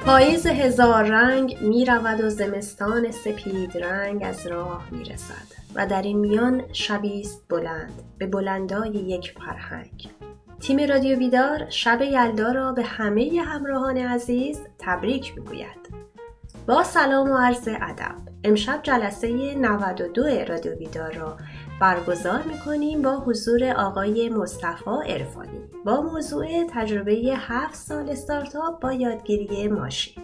پاییز هزار رنگ می رود و زمستان سپید رنگ از راه می رسد و در این میان شبی است بلند به بلندای یک فرهنگ. تیم رادیو بیدار شب یلدا را به همه همراهان عزیز تبریک می گوید. با سلام و عرض ادب امشب جلسه 92 رادیو بیدار را برگزار می‌کنیم با حضور آقای مصطفی عرفانی با موضوع تجربه 7 سال استارتاپ با یادگیری ماشین.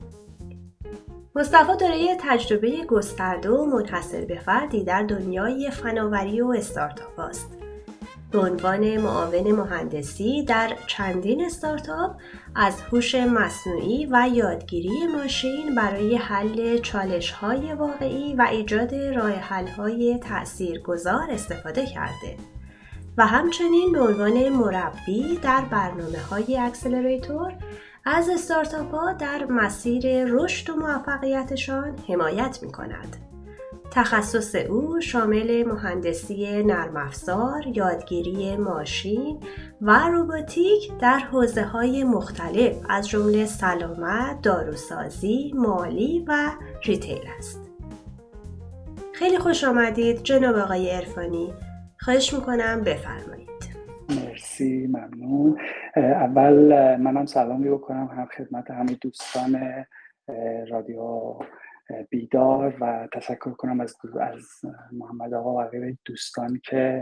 مصطفی دارای تجربه گسترده و منحصر به فردی در دنیای فناوری و استارتاپ است. به عنوان معاون مهندسی در چندین استارتاپ از هوش مصنوعی و یادگیری ماشین برای حل چالش‌های واقعی و ایجاد راه‌حل‌های تأثیرگذار استفاده کرده و همچنین به عنوان مربی در برنامه‌های اکسلراتور از استارتاپ‌ها در مسیر رشد و موفقیتشان حمایت می‌کند. تخصص او شامل مهندسی نرم افزار، یادگیری ماشین و روباتیک در حوزه‌های مختلف از جمله سلامت، داروسازی، مالی و ریتیل است. خیلی خوش آمدید جناب آقای عرفانی. خواهش میکنم بفرمایید. مرسی، ممنون. اول منم سلامی بکنم هم خدمت همه دوستان رادیو بیدار و تشکر کنم از محمد آقا و غیره دوستان که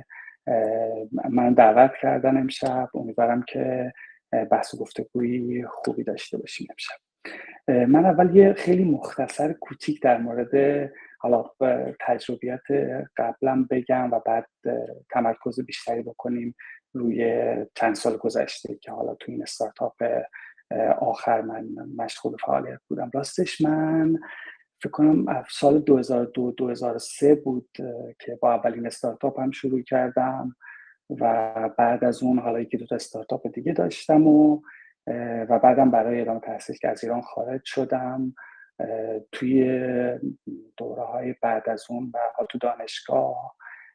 من دعوت کردن امشب. امیدوارم که بحث و گفتگوی خوبی داشته باشیم امشب. من اول یه خیلی مختصر کوچیک در مورد حالا تجربیات قبلم بگم و بعد تمرکز بیشتری بکنیم روی چند سال گذشته که حالا تو این استارتاپ آخر من مشغول فعالیت بودم. راستش من فکر کنم سال 2002-2003 بود که با اولین استارتاپ هم شروع کردم و بعد از اون حالا یکی دو تا استارتاپ دیگه داشتم و بعدم برای ادامه تحصیل که از ایران خارج شدم. توی دوره‌های بعد از اون و تو دانشگاه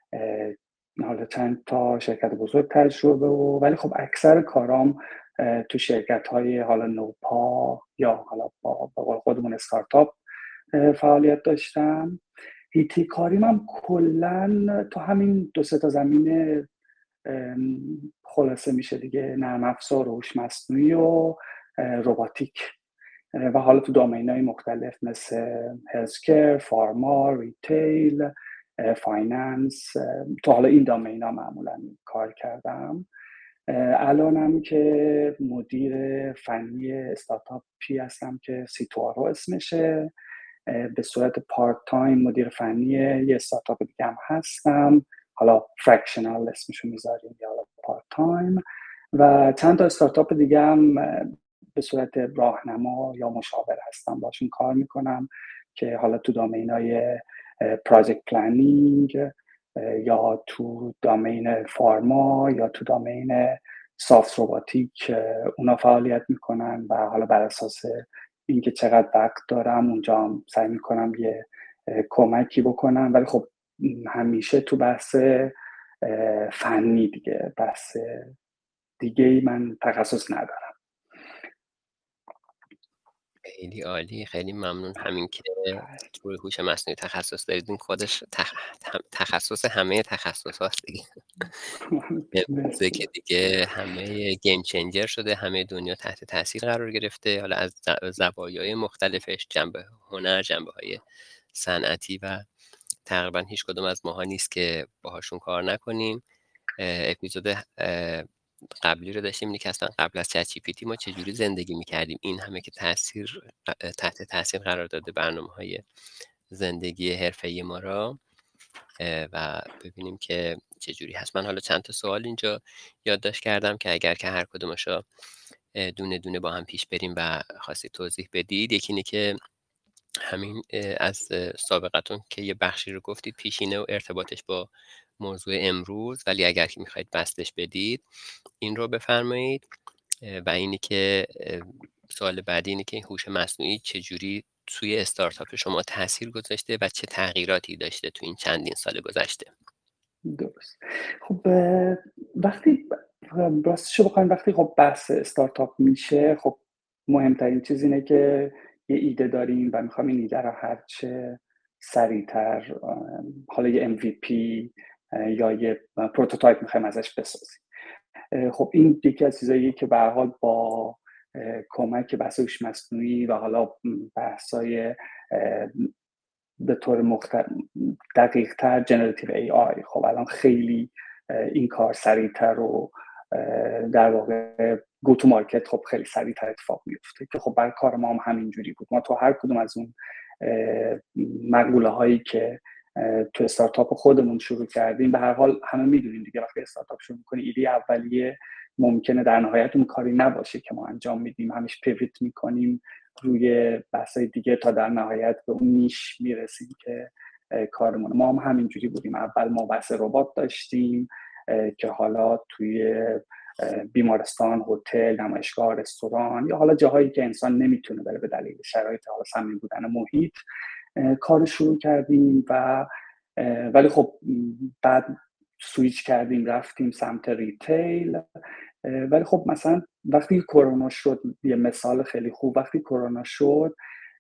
حالا چند تا شرکت بزرگ تجربه ولی خب اکثر کارام تو شرکت‌های حالا نوپا یا حالا با قول خودمون استارتاپ فعالیت داشتم. هیتی کاریم هم کلن تو همین دو سه تا زمینه خلاصه میشه دیگه، نرم افزار، هوش مصنوعی و روباتیک و حالا تو دامین‌های مختلف مثل هلسکر، فارما، ریتیل، فایننس. تو حالا این دامین‌ها معمولا کار کردم. الانم که مدیر فنی استارتاپی هستم که سیتوارو اسمشه. به صورت پارت تایم مدیر فنی یه استارتاپ دیگه هم هستم، حالا فرکشنال اسمشو میذاریم یا حالا پارت تایم، و چند تا استارتاپ دیگه هم به صورت راهنما یا مشاور هستم، باشون کار میکنم که حالا تو دامینای پراجکت پلنینگ یا تو دامین فارما یا تو دامین سافت روباتیک اونا فعالیت میکنن و حالا بر اساس اینکه چقدر وقت دارم اونجا هم سعی میکنم یه کمکی بکنم، ولی خب همیشه تو بحث فنی دیگه، بحث دیگه من تخصص ندارم. خیلی عالی، خیلی ممنون. همین که توی هوش مصنوعی تخصص دارید این خودش تخصص همه تخصص هاست دیگه. امروزه که دیگه همه گیم چنجر شده، همه دنیا تحت تاثیر قرار گرفته، حالا از زوایای مختلفش، جنبه هنر، جنبه های صنعتی، و تقریبا هیچ کدوم از ماها نیست که باهاشون کار نکنیم. اپیزود قبلی رو داشتیم اینی که اصلا قبل از چت جی پی تی ما چجوری زندگی میکردیم، این همه که تحت تاثیر قرار داده برنامه‌های زندگی حرفه‌ای ما را، و ببینیم که چجوری هست. من حالا چند تا سوال اینجا یادداشت کردم که اگر که هر کدومشو دونه دونه با هم پیش بریم و خاصی توضیح بدید. یکی اینه که همین از سابقتون که یه بخشی رو گفتید پیشینه و ارتباطش با موضوع امروز، ولی اگر که میخواید بستش بدید این رو بفرمایید. و اینی که سوال بعدی اینه که هوش مصنوعی چجوری توی استارتاپ شما تاثیر گذاشته و چه تغییراتی داشته توی این چندین سال گذشته؟ درست. خب وقتی راستشو بخوایم، وقتی خب بحث استارتاپ میشه، خب مهمترین چیز اینه که یه ایده داریم و میخوام این ایده رو هرچه سریعتر، حالا یه MVP یا یه پروتوتایپ میخوایم ازش بسازیم. خب این یکی از چیزاییه که به هر حال با کمک بحث هوش مصنوعی و حالا بحثای به طور دقیق‌تر جنراتیو AI، خب الان خیلی این کار سریعتر و در واقع گو تو مارکت خب خیلی سریعتر اتفاق میفته که خب برای کار ما هم همینجوری بود. ما تو هر کدوم از اون مقوله هایی که تو استارتاپ خودمون شروع کردیم، به هر حال همه میدونیم دیگه وقتی استارتاپ شروع می‌کنی ایده اولیه ممکنه در نهایت اون کاری نباشه که ما انجام میدیم، همیشه پیوت میکنیم روی بحث‌های دیگه تا در نهایت به اون نیش میرسیم که کارمون. ما هم همینجوری بودیم. اول ما بحث ربات داشتیم که حالا توی بیمارستان، هتل، نمایشگاه، رستوران یا حالا جاهایی که انسان نمیتونه بره به دلیل شرایط حالا سمی بودن محیط کار شروع کردیم و ولی خب بعد سویچ کردیم رفتیم سمت ریتیل. ولی خب مثلا وقتی کرونا شد، یه مثال خیلی خوب، وقتی کرونا شد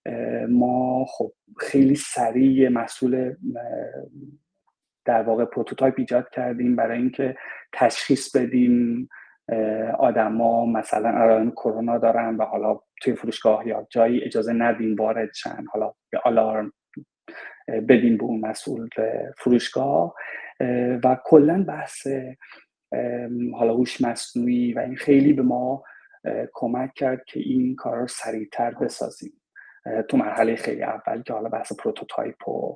ما خب خیلی سریع محصول در واقع پروتوتایپ ایجاد کردیم برای اینکه تشخیص بدیم آدما مثلا الان کرونا دارن و حالا توی فروشگاه یا جایی اجازه ندیم وارد شن، حالا به آلارم بدیم به اون مسئول فروشگاه. و کلا بحث حالا هوش مصنوعی و این خیلی به ما کمک کرد که این کار رو سریعتر بسازیم تو مرحله خیلی اول که حالا بحث پروتوتایپ و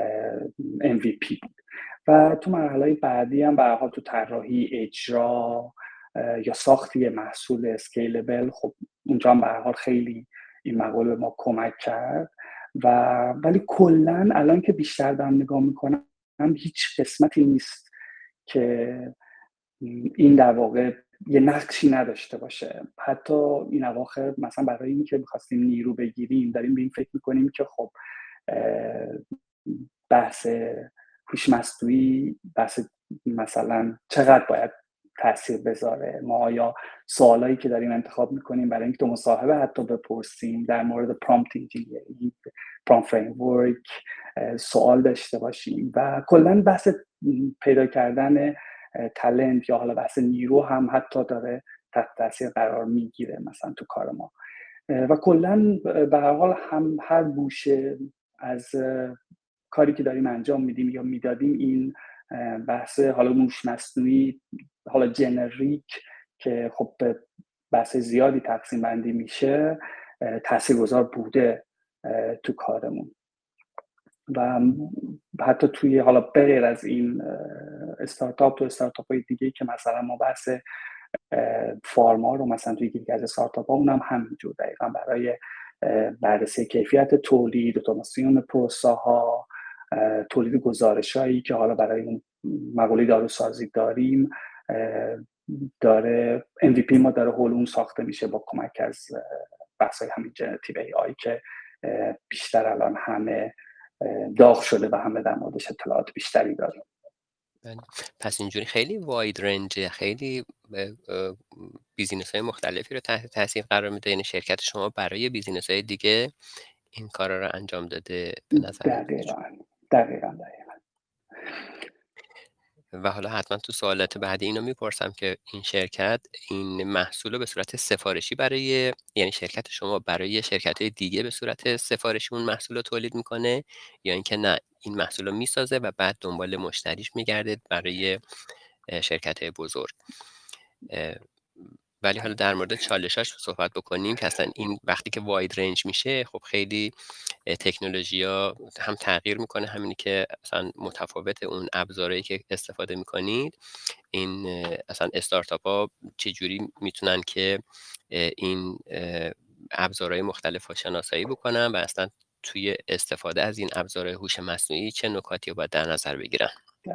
MVP بود. و تو مرحله بعدی هم به هر حال تو طراحی، اجرا یا ساختی محصول اسکیلبل، خب اونجا هم به هر حال خیلی این مقوله به ما کمک کرد. ولی کلا الان که بیشتر دارم نگاه میکنم هیچ قسمتی نیست که این در واقع یه نقشی نداشته باشه. حتی این اواخر مثلا برای اینکه می‌خواستیم نیرو بگیریم داریم به این فکر میکنیم که خب بحث هوش مصنوعی بحث مثلا چقدر باید تاثیر بذاره. ما یا سوالایی که داریم انتخاب میکنیم برای اینکه تو مصاحبه حتی بپرسیم در مورد پرامپت انجینیرینگ، پرامپت فریمورک سوال داشته باشیم و کلا بحث پیدا کردن تالنت یا حالا بحث نیرو هم حتی داره تحت تاثیر قرار میگیره مثلا تو کار ما. و کلا به هر حال هم هر گوشه از کاری که داریم انجام میدیم یا میدادیم این بحث حالا هوش مصنوعی حالا جنریک که خب به بحث زیادی تقسیم بندی میشه تاثیرگذار بوده تو کارمون. و حتی توی حالا بغیر از این استارتاپ، تو استارتاپ های دیگه که مثلا ما بحث فارما رو مثلا توی یکی از استارتاپ ها اونم همینجور دقیقا برای بررسی کیفیت تولید، اتوماسیون پروسه ها، تولید گزارش هایی که حالا برای اون مقوله داروسازی داریم داره MVP ما داره هولون ساخته میشه با کمک از بحث های همین جنراتیو AI که بیشتر الان همه داغ شده و همه در موردش اطلاعات بیشتری داریم. پس اینجوری خیلی واید رنج، خیلی بیزینس های مختلفی رو تحت تاثیر قرار میده. یعنی شرکت شما برای بیزینس های دیگه این کارا رو انجام داده به نظر دقیقاً. و حالا حتما تو سوالات بعدی اینو میپرسم که این شرکت این محصول رو به صورت سفارشی برای، یعنی شرکت شما برای شرکت‌های دیگه به صورت سفارشی اون محصول رو تولید میکنه یا اینکه نه این محصول رو میسازه و بعد دنبال مشتریش میگرده برای شرکت‌های بزرگ. ولی حالا در مورد چالشاش صحبت بکنیم که اصلا این وقتی که واید رنج میشه خب خیلی تکنولوژی‌ها هم تغییر میکنه، همینی که اصلا متفاوت اون ابزارهایی که استفاده میکنید. این اصلا استارتاپ ها چجوری میتونن که این ابزارهای مختلف رو شناسایی بکنن و اصلا توی استفاده از این ابزارهای هوش مصنوعی چه نکاتی رو باید در نظر بگیرن؟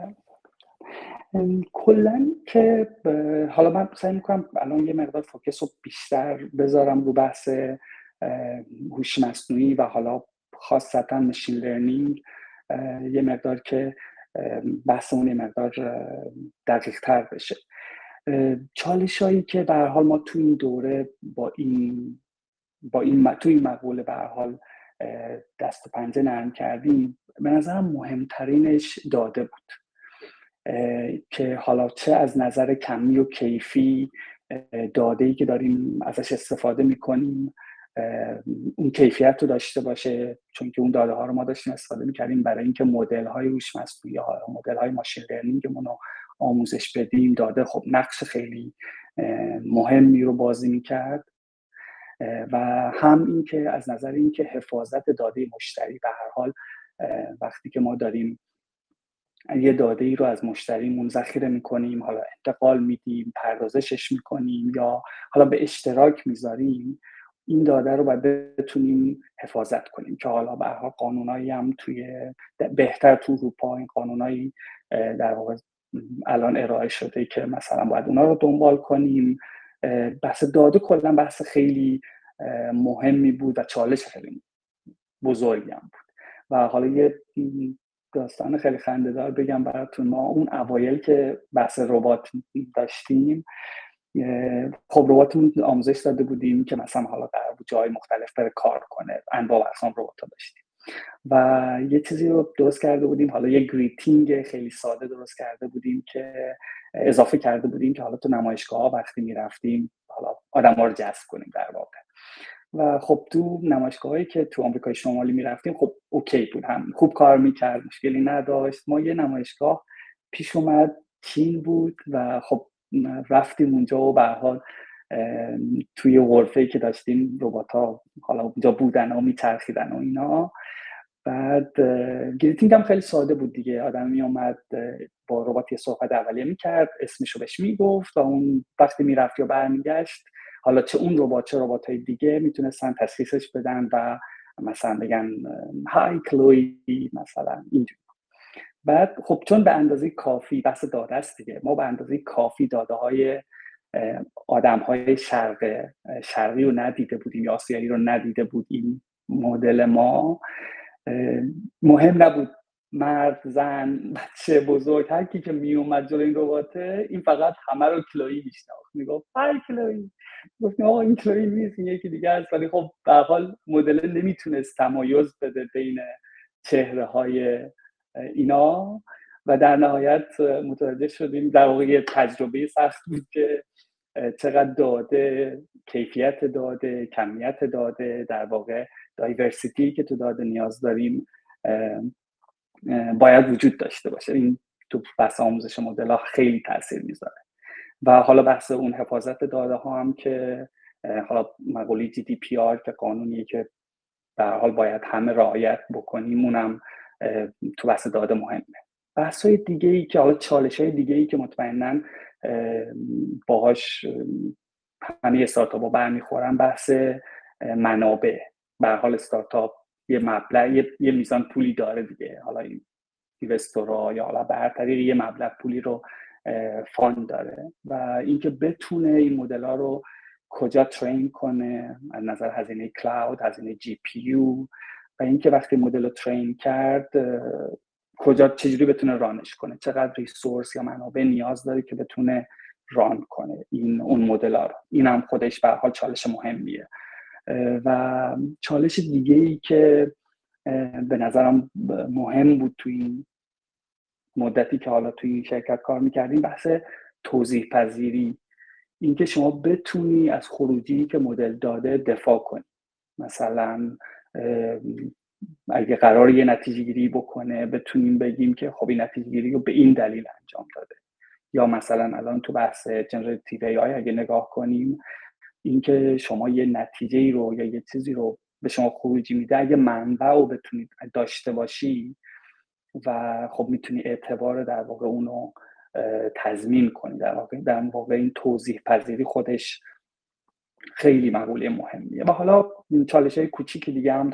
کلا که حالا من سعی میکنم الان یه مقدار فوکس رو بیشتر بذارم رو بحث هوش مصنوعی و حالا خاصتا ماشین لرنینگ، یه مقدار که بحثمون یه مقدار دقیق تر بشه. چالش هایی که به هر حال ما تو این دوره با این با تو این مقوله به هر حال دست و پنجه نرم کردیم، به نظرم مهمترینش داده بود که حالا چه از نظر کمی و کیفی داده‌ای که داریم ازش استفاده میکنیم اون کیفیت رو داشته باشه، چون که اون داده ها رو ما داشتیم استفاده میکردیم برای اینکه مدل های هوش مصنوعی یا مدل های ماشین لرنینگمون رو آموزش بدیم. داده خب نقش خیلی مهمی رو بازی میکرد و هم این که از نظر این که حفاظت داده مشتری، به هر حال وقتی که ما داریم یه داده ای رو از مشتریمون ذخیره میکنیم، حالا انتقال میدیم، پردازشش میکنیم یا حالا به اشتراک میذاریم، این داده رو باید بتونیم حفاظت کنیم که حالا به هر حال قانونایی هم بهتر تو اروپا این قانونایی در واقع الان ارائه شده که مثلا باید اونا رو دنبال کنیم. بحث داده کلا بحث خیلی مهمی بود و چالش خیلی بزرگی هم بود. و حالا یه داستان خیلی خنده‌دار بگم براتون. ما اون اوایل که بحث ربات داشتیم، خب رباتمون آموزش داده بودیم که مثلا حالا در جای مختلف بره کار کنه، انواع و اقسام ربات‌ها داشتیم و یه چیزی رو درست کرده بودیم، حالا یه گریتینگ خیلی ساده درست کرده بودیم که اضافه کرده بودیم که حالا تو نمایشگاه‌ها وقتی می‌رفتیم حالا آدم‌ها رو جذب کنیم در واقع. و خب تو نمایشگاهایی که تو آمریکای شمالی میرفتیم خب اوکی بود، هم خوب کار میکرد، مشکلی نداشت. ما یه نمایشگاه پیش اومد چین بود و خب رفتیم اونجا و به هر حال توی غرفه‌ای که داشتیم ربات‌ها حالا اونجا بودن و میچرخیدن و اینا. بعد گریتینگ هم خیلی ساده بود دیگه، آدم میومد با ربات یه صحبت اولیه میکرد، اسمشو بهش میگفت و اون وقتی میرفت یا برمیگشت، حالا چه اون ربات چه ربات‌های دیگه میتونستن تشخیصش بدن و مثلا بگن های کلوی مثلا اینجوری. بعد خب چون به اندازه کافی بحث داده است دیگه، ما به اندازه کافی داده های آدم های شرقی رو ندیده بودیم یا آسیایی رو ندیده بود این مدل ما. مهم نبود مرد، زن، بچه، بزرگ، هر کی که می اومد جلوی این رباته، این فقط همه رو کلویی میشناخت، میگفت های کلویی. گفتیم آقا این کلویی نیست، این یکی دیگه است. ولی خب به هر حال مدل نمیتونست تمایز بده بین چهره های اینا و در نهایت متوجه شدیم در واقع یه تجربه سخت بود که چقدر داده، کیفیت داده، کمیت داده، در واقع دایورسیتی که تو داده نیاز داریم باید وجود داشته باشه. این تو بحث آموزش مدل ها خیلی تاثیر میذاره. و حالا بحث اون حفاظت داده ها هم که حالا مقوله GDPR که قانونیه که به هر حال باید همه رعایت بکنیم، اونم تو بحث داده مهمه. بحث‌های دیگه‌ای که حالا چالش‌های دیگه‌ای که مطمئناً باهاش همه استارتاپ‌ها برمیخورن، بحث منابع. به هر حال استارتاپ یه مبلغ، یه میزان پولی داره دیگه، حالا این اینوستورها یا حالا به هر طریق یه مبلغ پولی رو فاند داره و اینکه بتونه این مدل‌ها رو کجا ترین کنه از نظر هزینه کلاود، هزینه جی پی یو، و اینکه وقتی مدل رو ترین کرد کجا چجوری بتونه رانش کنه، چقدر ریسورس یا منابع نیاز داره که بتونه ران کنه اون مدل‌ها رو. این هم خودش به هر حال چالش مهمیه. و چالش دیگه‌ای که به نظرم مهم بود توی این مدتی که حالا توی این شرکت کار می‌کردیم، بحث توضیح پذیری، اینکه شما بتونی از خروجی که مدل داده دفاع کنی. مثلا اگه قرار یه نتیجه گیری بکنه بتونیم بگیم که خب این نتیجه گیری رو به این دلیل انجام داده. یا مثلا الان تو بحث جنراتیو ای آی اگه نگاه کنیم، اینکه شما یه نتیجه رو یا یه چیزی رو به شما خروجی میده، اگه منبع رو بتونید داشته باشی و خب میتونی اعتبار در واقع اونو تضمین کنی. در واقع این توضیح پذیری خودش خیلی مقوله مهمیه. و حالا چالش‌های کوچیک دیگه هم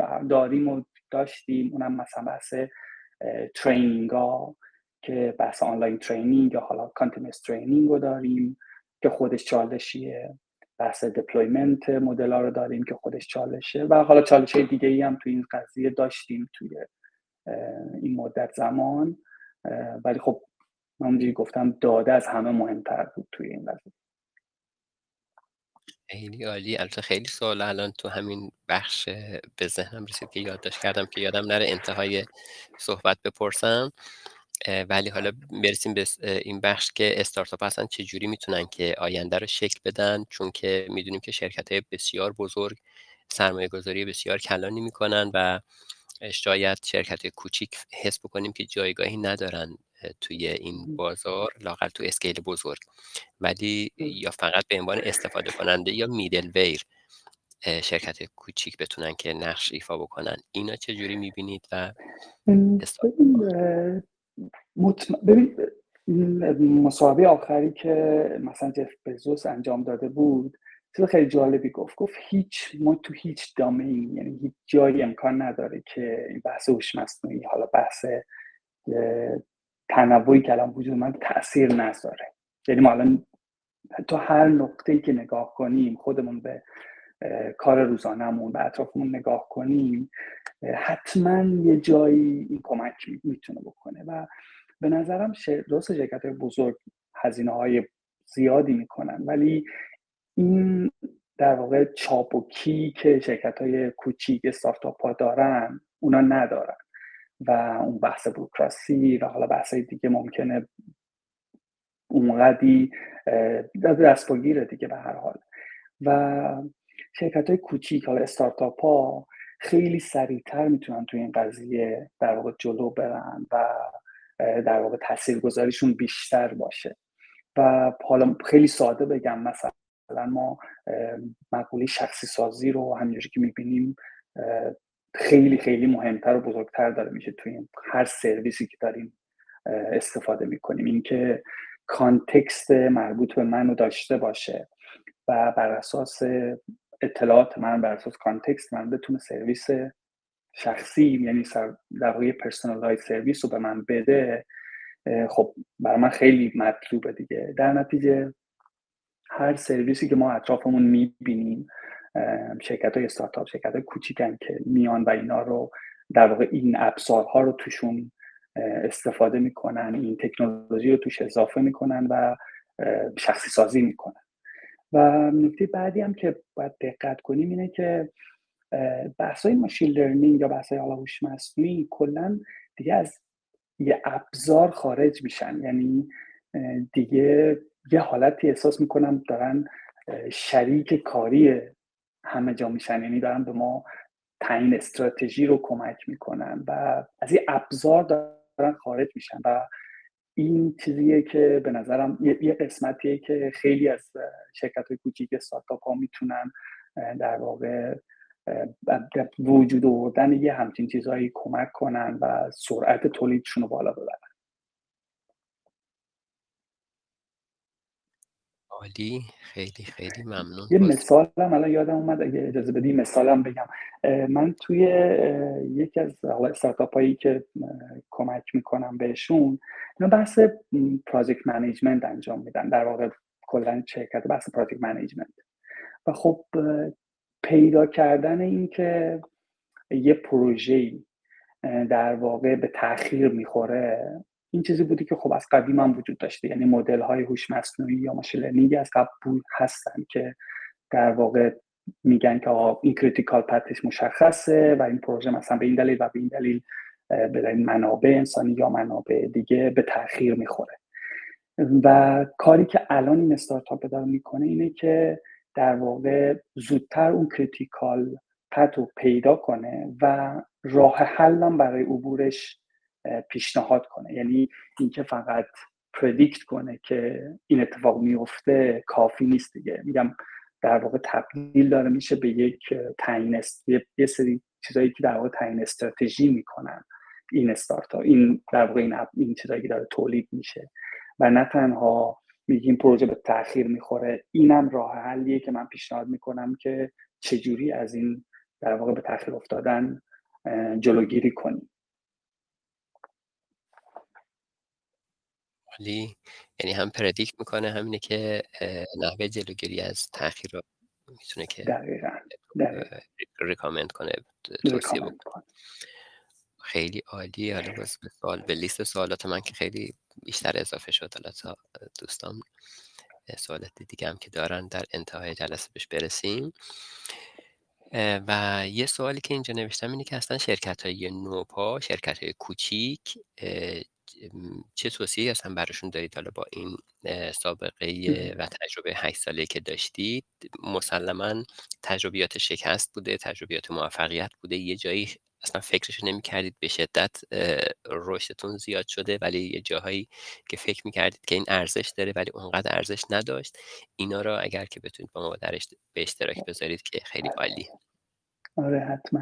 داشتیم، اونم مثلا بحث ترینینگ ها که بحث آنلاین ترینینگ یا حالا کانتینوس ترینینگ رو داریم که خودش چالشیه، بحث دپلویمنت مدل ها رو داریم که خودش چالشه و حالا چالش‌های دیگه ای هم توی این قضیه داشتیم توی این مدت زمان. ولی خب من اونجوری گفتم داده از همه مهمتر بود توی این قضیه. خیلی عالی. البته خیلی سوال الان تو همین بخش به ذهنم رسید که یادداشت کردم که یادم نره انتهای صحبت بپرسم. ولی حالا برسیم به این بخش که استارتاپ هستن چجوری میتونن که آینده رو شکل بدن، چون که میدونیم که شرکت‌های بسیار بزرگ سرمایه گذاری بسیار کلانی میکنن و شاید شرکت کوچیک حس بکنیم که جایگاهی ندارن توی این بازار، لااقل تو اسکیل بزرگ، ولی یا فقط به عنوان استفاده کننده یا میدل ویر شرکت کوچیک بتونن که نقش ایفا بکنن. اینا چجوری میبینید و ببین این مصاحبه آخری که مثلا جف بزوس انجام داده بود چیز خیلی جالبی گفت ما تو هیچ دامین، یعنی هیچ جایی امکان نداره که این بحث هوش مصنوعی، حالا بحث تنوعی که الان وجود من تأثیر نذاره. یعنی ما الان تو هر نقطه‌ای که نگاه کنیم، خودمون به کار روزانه‌مون به اطرافمون نگاه کنیم، حتما یه جایی این کمک میتونه بکنه. و به نظرم درست شرکت‌های بزرگ هزینه‌های زیادی میکنن، ولی این در واقع چابکی که شرکت‌های کوچیک استارتاپ‌ها دارن اونا ندارن، و اون بحث بوروکراسی و حالا بحث‌های دیگه ممکنه اونقدی دستپاگیره دیگه به هر حال. و شرکت‌های کوچیک، حالا استارتاپ‌ها، خیلی سریعتر میتونن توی این قضیه در واقع جلو برن و در واقع تاثیرگذاریشون بیشتر باشه. و حالا خیلی ساده بگم، مثلا ما مقوله شخصی سازی رو همینجوری که میبینیم خیلی خیلی مهمتر و بزرگتر داره میشه توی هر سرویسی که داریم استفاده میکنیم. این که کانتکست مربوط به منو داشته باشه و بر اساس اطلاعات من، بر اساس کانتکست من بتونه سرویس شخصی، یعنی در واقع پرسونالایز سرویس رو به من بده، خب برای من خیلی مطلوبه دیگه. در نتیجه هر سرویسی که ما اطرافمون میبینیم، شرکت‌های استارتاپ، شرکت‌های کوچیکن که میان و اینا رو در واقع این ابزارها رو توشون استفاده میکنن، این تکنولوژی رو توش اضافه میکنن و شخصی سازی میکنن. و نکته بعدی هم که باید دقت کنیم اینه که بحث‌های ماشین لرنینگ یا بحث‌های هوش مصنوعی کلاً دیگه از یه ابزار خارج میشن. یعنی دیگه یه حالتی احساس میکنم دارن شریک کاری همه جا میشن، یعنی دارن به ما تعیین استراتژی رو کمک میکنن و از این ابزار دارن خارج میشن. و این چیزیه که به نظرم یه قسمتیه که خیلی از شرکت‌های کوچیک استارتاپ ها میتونن در واقع وجود آوردن یه همچین چیزهایی کمک کنن و سرعت تولیدشون رو بالا ببرن. عالی، خیلی خیلی ممنون. یه مثالم الان یادم اومد، اگه اجازه بدی مثالم بگم. من توی یکی از استارتاپ هایی که کمک میکنم بهشون، اینا بحث پراجکت منیجمنت انجام میدن، در واقع کلا شرکت بحث پراجکت منیجمنت. و خب پیدا کردن این که یه پروژه‌ای در واقع به تأخیر میخوره، این چیزی بودی که خب از قدیم هم وجود داشته. یعنی مدل های هوش مصنوعی یا ماشین لرنینگ از قبل هستن که در واقع میگن که این کریتیکال پتش مشخصه و این پروژه مثلا به این دلیل و به این دلیل به دلیل منابع انسانی یا منابع دیگه به تأخیر میخوره. و کاری که الان این استارتاپ داره میکنه اینه که در واقع زودتر اون کریتیکال پت رو پیدا کنه و راه حلم برای عبورش پیشنهاد کنه. یعنی اینکه فقط پردیکت کنه که این اتفاق میفته کافی نیست دیگه. میگم در واقع تبدیل داره میشه به یک تعیین یه سری چیزایی که در واقع تعیین استراتژی میکنن این استارتاپ، این در واقع این چیزایی که داره تولید میشه. و نه تنها میگیم پروژه به تأخیر میخوره، اینم راه حلیه که من پیشنهاد میکنم که چجوری از این در واقع به تأخیر افتادن جلوگیری کنیم. عالی، یعنی هم پردیکت میکنه، همینه که نحوه جلوگیری از تأخیر رو میتونه که دقیقاً ریکامند کنه، توصیه بکنه. خیلی عالی. حالا به لیست سوالات من که خیلی بیشتر اضافه شد حالا تا دوستان سوالات دیگه هم که دارن در انتهای جلسه بهش برسیم. و یه سوالی که اینجا نوشتم اینه که اصلا شرکت‌های نوپا، شرکت‌های کوچیک، چه توصیه‌ای اصلا براشون دارید؟ حالا با این سابقه و تجربه 8 ساله‌ای که داشتید، مسلماً تجربیات شکست بوده، تجربیات موفقیت بوده، یه جایی اصلا فکرش نمی‌کردید، به شدت رشدتون زیاد شده، ولی یه جاهایی که فکر می‌کردید که این ارزش داره ولی اونقدر ارزش نداشت. اینا رو اگر که بتونید با ما به اشتراک بذارید که خیلی عالیه. آره حتما.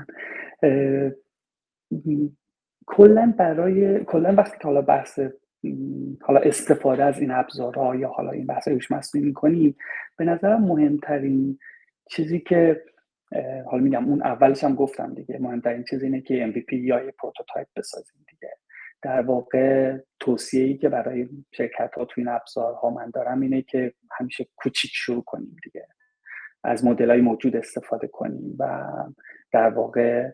کلا وقتی که حالا بحث حالا استفاده از این ابزارها یا حالا این بحث هوش مصنوعی می‌کنیم، به نظرم مهمترین چیزی که حالا میگم اون اولش هم گفتم دیگه، مهمترین چیز اینه که MVP یا یه پروتوتایپ بسازیم دیگه. در واقع توصیه‌ای که برای شرکت‌ها تو این ابزارها من دارم اینه که همیشه کوچیک شروع کنیم دیگه، از مدل‌های موجود استفاده کنیم و در واقع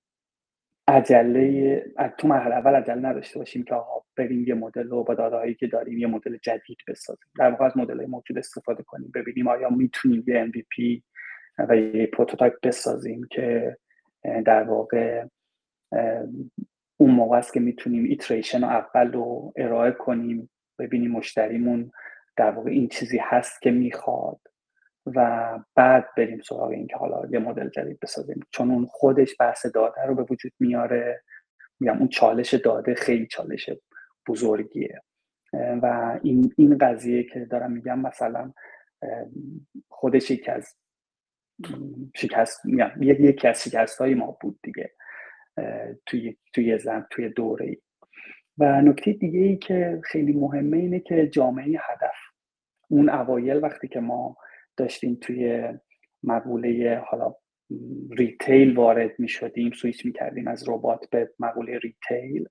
تو مرحله اول عجله نداشته باشیم که آقا بریم یه مدل رو با داده‌هایی که داریم یه مدل جدید بسازیم. در واقع از مدل‌های موجود استفاده کنیم، ببینیم آیا میتونیم یه MVP و یه پروتوتایپ بسازیم که در واقع اون موقع است که میتونیم ایتریشن اول رو ارائه کنیم، ببینیم مشتریمون در واقع این چیزی هست که میخواد و بعد بریم سراغ این که حالا یه مدل جدید بسازیم، چون اون خودش بحث داده رو به وجود میاره. میگم اون چالش داده خیلی چالش بزرگیه و این قضیه که دارم میگم مثلا خودش یکی از شکست‌های ما بود دیگه توی دوره‌ای. و نکته دیگه ای که خیلی مهمه اینه که جامعه هدف، اون اوایل وقتی که ما داشتیم توی مقوله حالا ریتیل وارد می شدیم، سویچ می کردیم از ربات به مقوله ریتیل،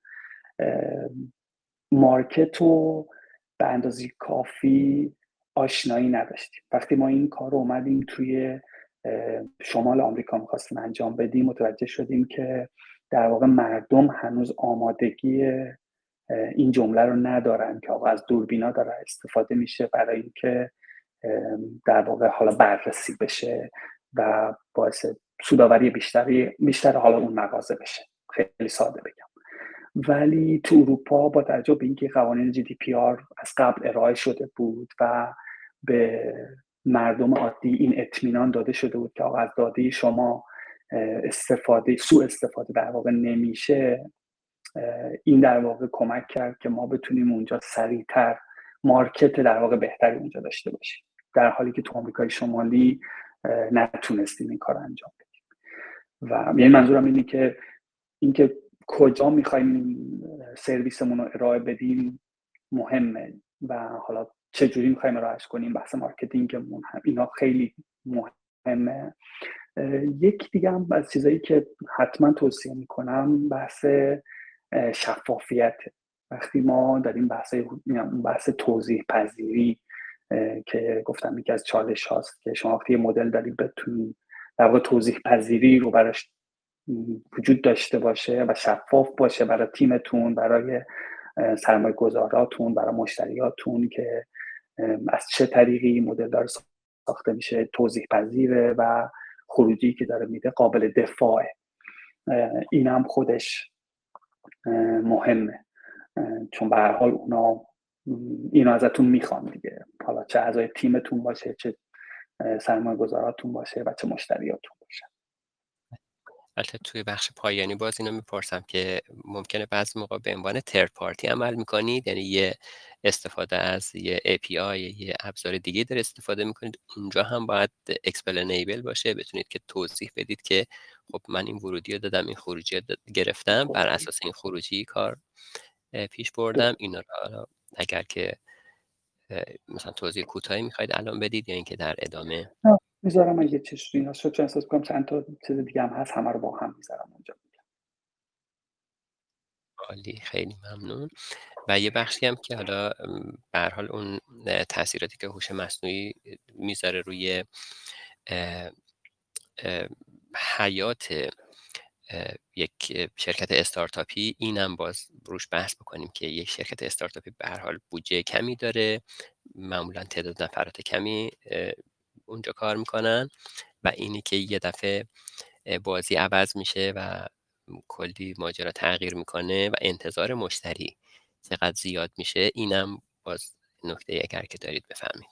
مارکت رو به اندازه کافی آشنایی نداشتیم. وقتی ما این کار رو اومدیم توی شمال آمریکا می‌خواستیم انجام بدیم، متوجه شدیم که در واقع مردم هنوز آمادگی این جمله رو ندارن که آقا از دوربینا داره استفاده میشه برای اینکه در واقع حالا بررسی بشه و باعث سودآوری بیشتر حالا اون مغازه بشه. خیلی ساده بگم. ولی تو اروپا با توجه به اینکه قوانین GDPR از قبل ارائه شده بود و به مردم عادی این اطمینان داده شده بود که آقا از داده شما سوء استفاده در واقع نمیشه، این در واقع کمک کرد که ما بتونیم اونجا سریعتر مارکت در واقع بهتری اونجا داشته باشیم، در حالی که تو آمریکای شمالی نتونستیم این کار انجام بدیم. و یعنی منظورم اینکه کجا میخوایم سرویسمون رو ارائه بدیم مهمه و حالا چجوری میخوایم ارائهش کنیم، بحث مارکتینگمون اینا خیلی مهمه. یک دیگه هم از چیزایی که حتما توصیه میکنم بحث شفافیت. وقتی ما داریم بحث توضیح پذیری که گفتم یکی از چالش هاست که شما وقتی مدل دارید بتونید در واقع توضیح پذیری رو براش وجود داشته باشه و شفاف باشه برای تیمتون، برای سرمایه گذاراتون، برای مشتریاتون که از چه طریقی مدل داره ساخته میشه، توضیح پذیره و خروجی که داره میده قابل دفاعه. این هم خودش مهمه، چون به هر حال اونا اینو ازتون میخوان دیگه، حالا چه اعضای تیمتون باشه، چه سرمایه گذاراتون باشه و چه مشتریاتون باشه. البته توی بخش پایانی باز اینو میپرسم که ممکنه بعضی موقع به عنوان ترد پارتی عمل میکنید، یعنی یه استفاده از یه API یه ابزار دیگه داره استفاده میکنید، اونجا هم باید explainable باشه، بتونید که توضیح بدید که خب من این ورودی رو دادم، این خروجی رو گرفتم، بر اساس این خروجی کار پیش بردم. اینا رو اگر که مثلا توضیح کوتاهی میخواید الان بدید یا اینکه در ادامه میذارم اگه چیزی هست، چون احساس کنم چند تا چیز دیگه هم هست، همه رو با هم میذارم اونجا. عالی، خیلی ممنون. و یه بخشی هم که حالا به هر حال اون تاثیراتی که هوش مصنوعی میذاره روی حیات یک شرکت استارتاپی، اینم باز روش بحث بکنیم که یک شرکت استارتاپی به هر حال بودجه کمی داره، معمولا تعداد نفرات کمی اونجا کار میکنن و اینی که یه دفعه بازی عوض میشه و کلی ماجرا تغییر میکنه و انتظار مشتری چقدر زیاد میشه، اینم باز نکته اگر که دارید بفهمید.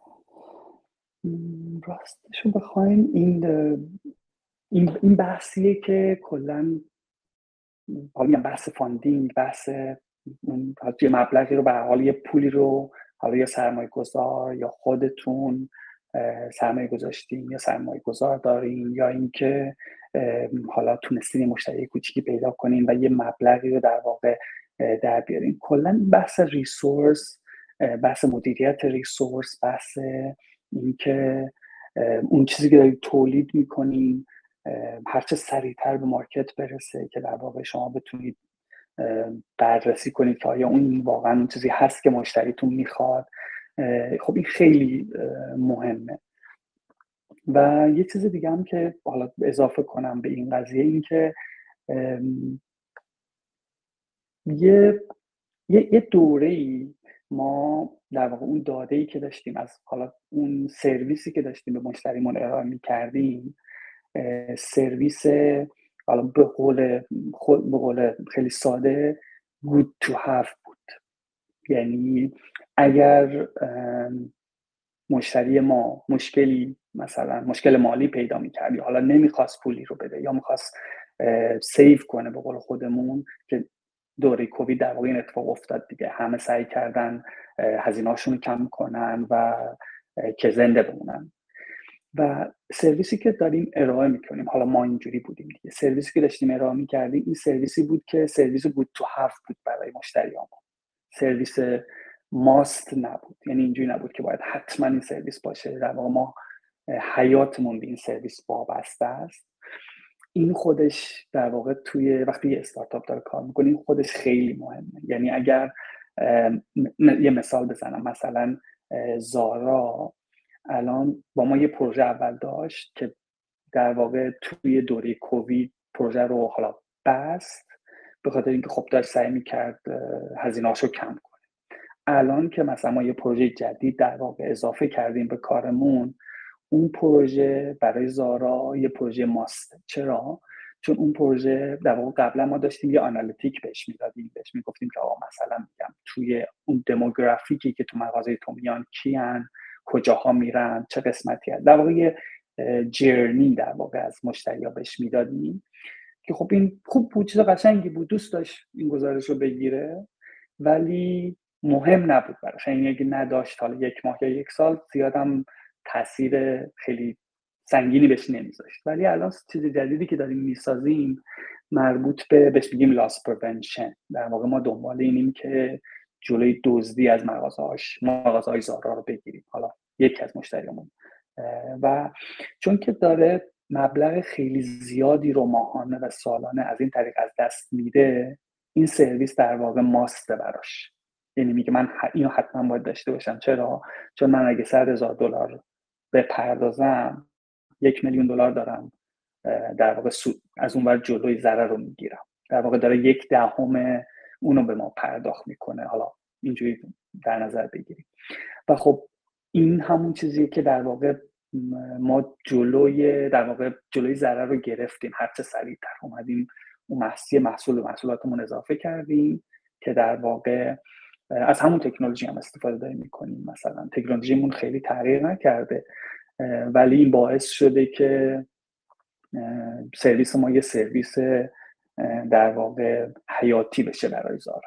راستشو بخوایم این بحثیه که کلا حالا بحث فاندینگ، بحث یه مبلغی رو به حال یه پولی رو حالا یا سرمایه گذار یا خودتون سرمایه گذاشتین یا سرمایه گذار دارین یا اینکه حالا تونستین مشتری کوچیکی پیدا کنین و یه مبلغی رو در واقع در بیارین. کلا بحث ریسورس، بحث مدیریت ریسورس، بحث اینکه اون چیزی که دارید تولید میکنین هرچه سریعتر به مارکت برسه که در واقع شما بتونید بررسی کنید که آیا اون واقعا اون چیزی هست که مشتریتون میخواد. خب این خیلی مهمه. و یه چیز دیگه هم که حالا اضافه کنم به این قضیه، این که یه دوره‌ای ما در واقع اون داده‌ای که داشتیم از حالا اون سرویسی که داشتیم به مشتریمون ارائه می‌کردیم، سرویس حالا به قول خیلی ساده good to have بود. یعنی اگر مشتری ما مثلا مشکل مالی پیدا می‌کرد یا حالا نمیخواست پولی رو بده یا میخواست سیو کنه به قول خودمون، که دوره کووید در واقع این اتفاق افتاد دیگه، همه سعی کردن هزینه‌هاشون رو کم کنن و که زنده بمونن. و سرویسی که داریم ارائه میکنیم، حالا ما اینجوری بودیم دیگه، سرویسی که داشتیم ارائه میکردیم این سرویسی بود که سرویس good to have بود برای مشتریامون، سرویس ماست نبود. یعنی اینجوری نبود که باید حتما این سرویس باشه، در واقع ما حیاتمون به این سرویس وابسته است. این خودش در واقع توی وقتی یه استارتاپ داره کار میکنه این خودش خیلی مهمه. یعنی اگر یه مثال بزنم، مثلا زارا الان با ما یه پروژه اول داشت که در واقع توی دوره کووید پروژه رو حالا بست به خاطر اینکه خب داشت سعی میکرد هزینه‌اشو کم کنه. الان که مثلا ما یه پروژه جدید در واقع اضافه کردیم به کارمون، اون پروژه برای زارا یه پروژه ماسته. چرا؟ چون اون پروژه در واقع قبلا ما داشتیم یه آنالیتیک بهش میدادیم، بهش میگفتیم که آقا مثلا میگم توی اون دموگرافیکی که تو مغازه تو میان کیان، کجاها میرن، چه قسمتی هست، در واقع یه جرنی در واقع از مشتری‌ها بهش میدادیم که خب این خوب بود، چیز قشنگی بود، دوست داشت این گزارش رو بگیره، ولی مهم نبود براش. یعنی اگه نداشت حالا 1 ماه یا 1 سال زیادم تاثیر خیلی سنگینی بهش نمیذاشت. ولی الان چیز جدیدی که داریم میسازیم مربوط به بهش میگیم لاس پرونشن. در واقع ما دنبال اینیم که جلوی دزدی از مغازه‌های زارا رو بگیریم، حالا یکی از مشتریامون. و چون که داره مبلغ خیلی زیادی رو ماهانه و سالانه از این طریق از دست میده، این سرویس در واقع ماسته براش. یعنی میگه من اینو حتما باید داشته باشم. چرا؟ چون من اگه $100,000 بپردازم $1,000,000 دارم در واقع سود، از اون ور جلوی ضرر رو میگیرم. در واقع داره 1/10 اونو به ما پرداخت میکنه، حالا اینجوری در نظر بگیریم. و خب این همون چیزیه که در واقع ما جلوی ضرر رو گرفتیم. هرچه سریعتر اومدیم اون محصولاتمون اضافه کردیم که در واقع از همون تکنولوژی هم استفاده داریم میکنیم. مثلا تکنولوژیمون خیلی تغییر نکرده، ولی این باعث شده که سرویس ما یه سرویس در واقع حیاتی بشه برای زارا.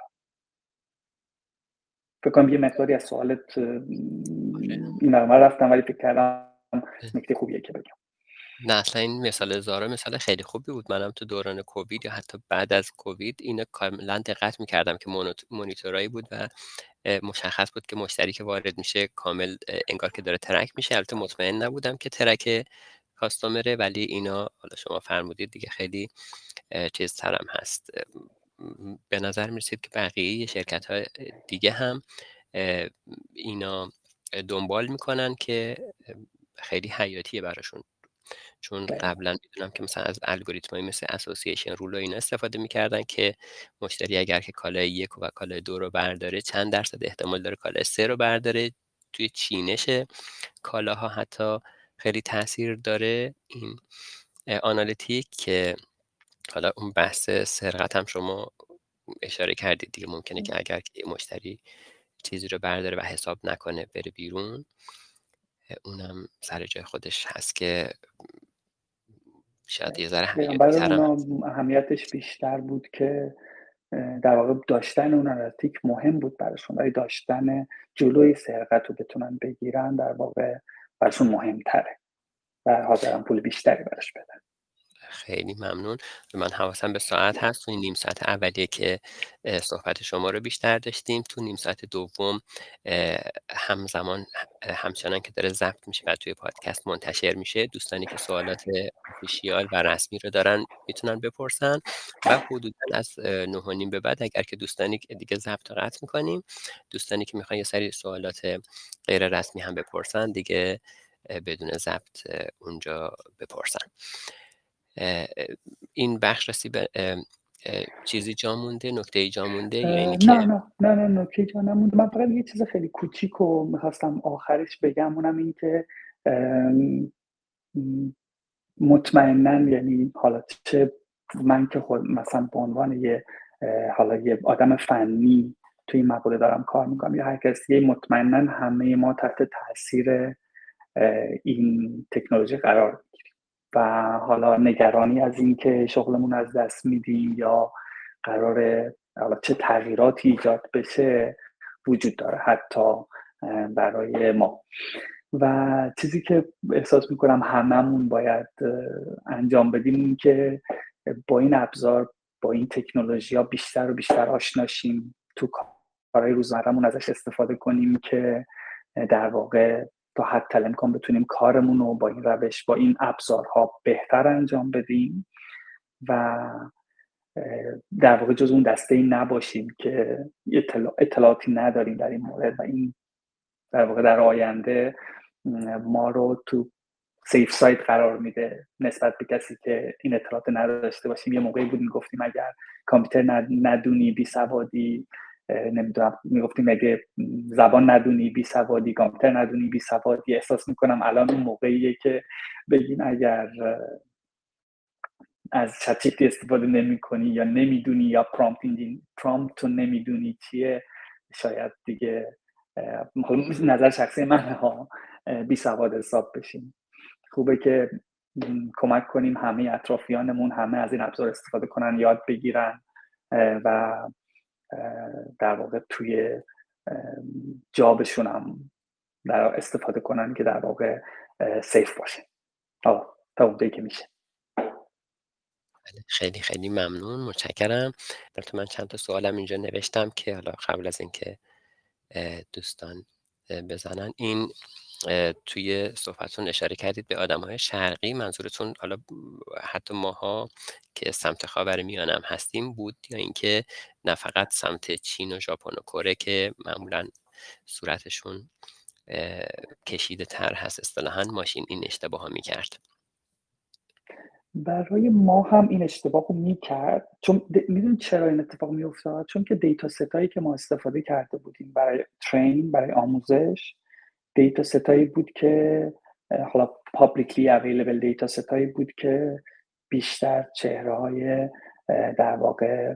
فکر کنم یه مقداری از سوالت این رفتم، ولی فکر کردم نکته خوبیه که بگم. نه اصلا این مثال زارا مثال خیلی خوبی بود. منم تو دوران کووید یا حتی بعد از کووید اینو کاملا دقت میکردم که مونیتورایی بود و مشخص بود که مشتری که وارد میشه کامل انگار که داره ترک میشه. البته مطمئن نبودم که ترک کاستومره، ولی اینا حالا شما فرمودید دیگه خیلی چیز ترم هست. به نظر میرسید که بقیه شرکت های دیگه هم اینا دنبال میکنن که خیلی حیاتیه براشون. چون قبلا میدونم که مثلا از الگوریتمایی مثل اسوسییشن رول و اینا استفاده میکردن که مشتری اگر که کالای 1 و کالای 2 رو برداره چند درصد احتمال داره کالای 3 رو برداره، توی چینش کالاها حتی خیلی تاثیر داره این آنالیتیک، که حالا اون بحث سرقت هم شما اشاره کردید دیگه. ممکنه که اگر که مشتری چیزی رو برداره و حساب نکنه بره بیرون، اونم سر جای خودش هست که شاید یه ذره برای اونا اهمیتش بیشتر بود که در واقع داشتن اون آنالیتیک مهم بود براشون، ولی داشتن جلوی سرقت رو بتونن بگیرن در واقع براشون مهمتره و حاضرن پول بیشتری براش بدن. خیلی ممنون. من حواسم به ساعت هست. تو این نیم ساعت اولیه که صحبت شما رو بیشتر داشتیم، تو نیم ساعت دوم همزمان همچنان که داره ضبط میشه و توی پادکست منتشر میشه، دوستانی که سوالات افیشیال و رسمی رو دارن میتونن بپرسن و حدودا از 9:30 به بعد اگر که دوستانی که دیگه ضبط رو قطع میکنیم، دوستانی که میخوان یه سری سوالات غیر رسمی هم بپرسن دیگه بدون ضبط اونجا بپرسن. این بخش رسی به چیزی جا مونده، نکته جا مونده یا اینی که نه نکته جا نمونده. من فقط یه چیز خیلی کوچیک رو میخواستم آخرش بگم، اونم این که مطمئناً، یعنی حالا چه من که خود مثلا به عنوان یه آدم فنی توی این مقوله دارم کار میکنم یا هر کسی، مطمئناً همه ما تحت تاثیر این تکنولوژی قرار میگیریم و حالا نگرانی از این که شغلمون از دست میدیم یا قراره حالا چه تغییراتی ایجاد بشه وجود داره حتی برای ما. و چیزی که احساس میکنم هممون باید انجام بدیم این که با این ابزار، با این تکنولوژی ها بیشتر و بیشتر آشنا شیم، تو کارهای روزمرهمون ازش استفاده کنیم که در واقع تا حد امکان بتونیم کارمون رو با این روش، با این ابزارها بهتر انجام بدیم و در واقع جز اون دسته‌ای نباشیم که اطلاعاتی نداریم در این مورد و این در واقع در آینده ما رو تو سیف سایت قرار میده نسبت به کسی که این اطلاعات نداشته باشیم. یه موقعی بود میگفتیم اگر کامپیوتر ندونی بی سوادی، نمیدونم، میگفتیم اگه زبان ندونی بی سوادی، کامپیوتر ندونی بی سوادی. احساس میکنم الان اون موقعیه که بگیم اگر از چت جی پی تی استفاده نمی‌کنی یا نمیدونی یا پرامپت رو نمیدونی چیه، شاید دیگه نظر شخصی من ها بی سواد حساب بشیم. خوبه که کمک کنیم همه اطرافیانمون همه از این ابزار استفاده کنن، یاد بگیرن و در واقع توی جابشون هم در استفاده کنن که در واقع سیف باشه تا اونجایی که میشه. خیلی خیلی ممنون، متشکرم. البته من چند تا سوالم اینجا نوشتم که حالا قبل از اینکه دوستان بزنن، این توی صحبتتون اشاره کردید به آدم‌های شرقی، منظورتون حالا حتی ماها که سمت خاورمیانه هم هستیم بود یا اینکه نه فقط سمت چین و ژاپن و کره که معمولاً صورتشون کشیده تر هست اصطلاحاً ماشین این اشتباه ها میکرد؟ برای ما هم این اشتباه رو میکرد. چون میدونید چرا این اتفاق میافتاد؟ چون که دیتا ستایی که ما استفاده کرده بودیم برای ترین، برای آموزش، دیتا ستایی بود که حالا publicly available دیتا ستایی بود که بیشتر چهره های در واقع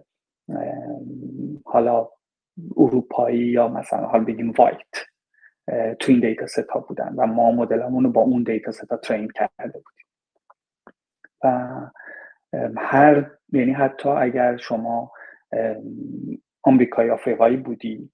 حالا اروپایی یا مثلا حالا بگیم وایت تو این دیتا ست ها بودن و ما مدلمون رو با اون دیتا ست ها ترین کرده بودیم. و یعنی حتی اگر شما آمریکایی آفریقایی بودی،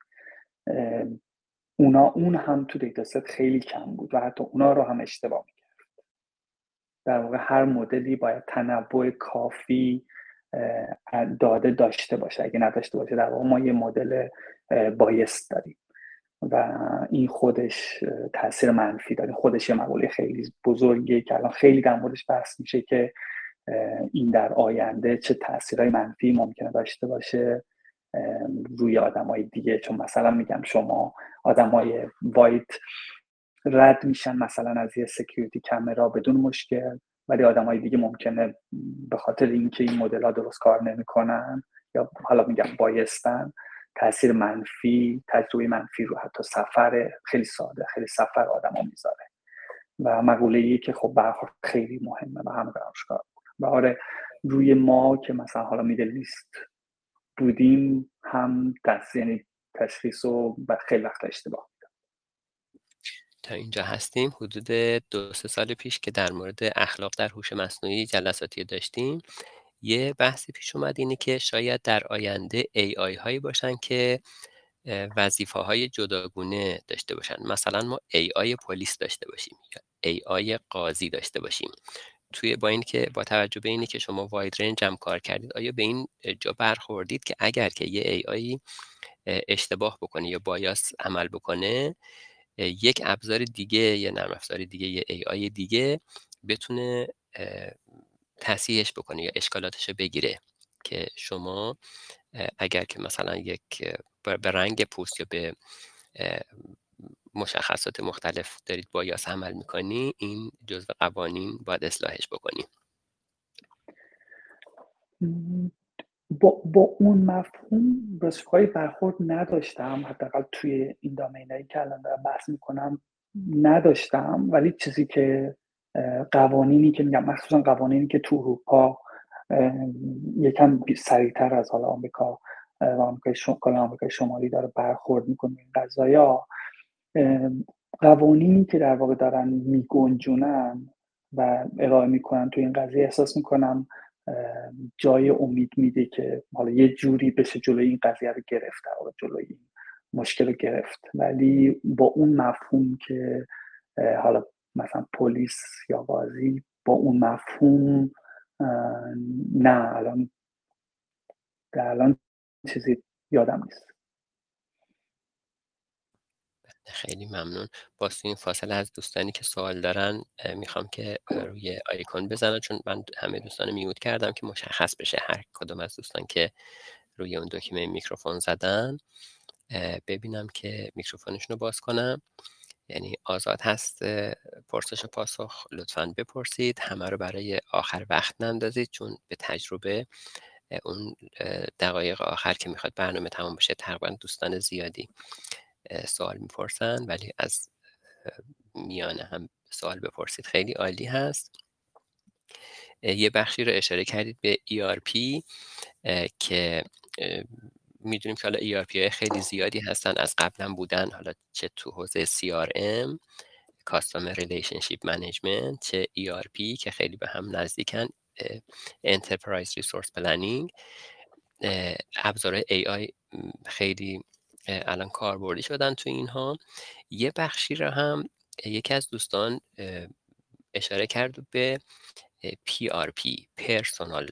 اون هم تو دیتا ست خیلی کم بود و حتی اونا رو هم اشتباه میکرد. در واقع هر مدلی باید تنوع کافی داده داشته باشه. اگه نداشته باشه در واقع ما یه مدل بایس داریم و این خودش تاثیر منفی داره. خودش یه مقوله خیلی بزرگیه که الان خیلی در موردش بحث میشه که این در آینده چه تاثیرهای منفی ممکنه داشته باشه روی آدمای دیگه. چون مثلا میگم شما آدمای وایت رد میشن مثلا از یه سکیوریتی کامرا بدون مشکل، ولی آدمای دیگه ممکنه به خاطر اینکه این مدل‌ها درست کار نمی‌کنن یا حالا میگم بایستن تاثیر منفی، تجربه منفی رو حتی سفر خیلی ساده، خیلی سفر آدمو میذاره و مقوله‌ای که خب به هر حال خیلی مهمه و همه قرارش کار و آره روی ما که مثلا حالا میدل ایست بودیم هم یعنی تشخیص و خیلی وقت اشتباه. تا اینجا هستیم حدود 2-3 سال پیش که در مورد اخلاق در هوش مصنوعی جلساتی داشتیم، یه بحثی پیش اومد اینه که شاید در آینده AI هایی باشن که وظیفه های جداگونه داشته باشن. مثلا ما AI پلیس داشته باشیم یا AI قاضی داشته باشیم. با این که با توجه به اینی که شما واید رنج هم کار کردید، آیا به این جا برخوردید که اگر که یه AI اشتباه بکنه یا بایاس عمل بکنه، یک ابزار دیگه، یه نرم افزار دیگه، یه AI دیگه بتونه تصحیحش بکنه یا اشکالاتش بگیره که شما اگر که مثلا به رنگ پوست یا به مشخصات مختلف دارید بایاس عمل میکنی، این جزء قوانین باید اصلاحش بکنی. با اون مفهوم رسوخایی برخورد نداشتم، حداقل توی این دامینه‌ای که الان دارم بحث میکنم نداشتم، ولی چیزی که قوانینی که میگم مخصوصا قوانینی که تو اروپا یکم سریعتر از حالا آمریکا و آمریکای شمالی داره برخورد میکنه این قضایا، قوانینی که در واقع دارن میگنجونن و ارائه میکنن تو این قضیه احساس میکنم جای امید میده که حالا یه جوری بشه جلوی این قضیه رو گرفت و جلوی این مشکل رو گرفت. ولی با اون مفهوم که حالا مثلا پلیس یا قاضی، با اون مفهوم نه الان چیزی یادم نیست. خیلی ممنون. با این فاصله از دوستانی که سوال دارن میخوام که روی آیکون بزنن، چون من همه دوستان میوت کردم که مشخص بشه هر کدوم از دوستان که روی اون دکمه میکروفون زدن ببینم که میکروفونشون رو باز کنم. یعنی آزاد هست پرسش و پاسخ، لطفاً بپرسید. همه رو برای آخر وقت نندازید، چون به تجربه اون دقایق آخر که میخواد برنامه تمام بشه تقریبا دوستان زیادی سوال میپرسن، ولی از میانه هم سوال بپرسید. خیلی عالی هست. یه بخشی رو اشاره کردید به ERP که میدونیم که حالا ERP های خیلی زیادی هستن، از قبلا بودن، حالا چه تو حوزه CRM Customer Relationship Management، چه ERP که خیلی به هم نزدیکن، Enterprise Resource Planning. ابزار AI خیلی الان کاربردی شدن تو اینها. یه بخشی رو هم یکی از دوستان اشاره کرد به PRP Personal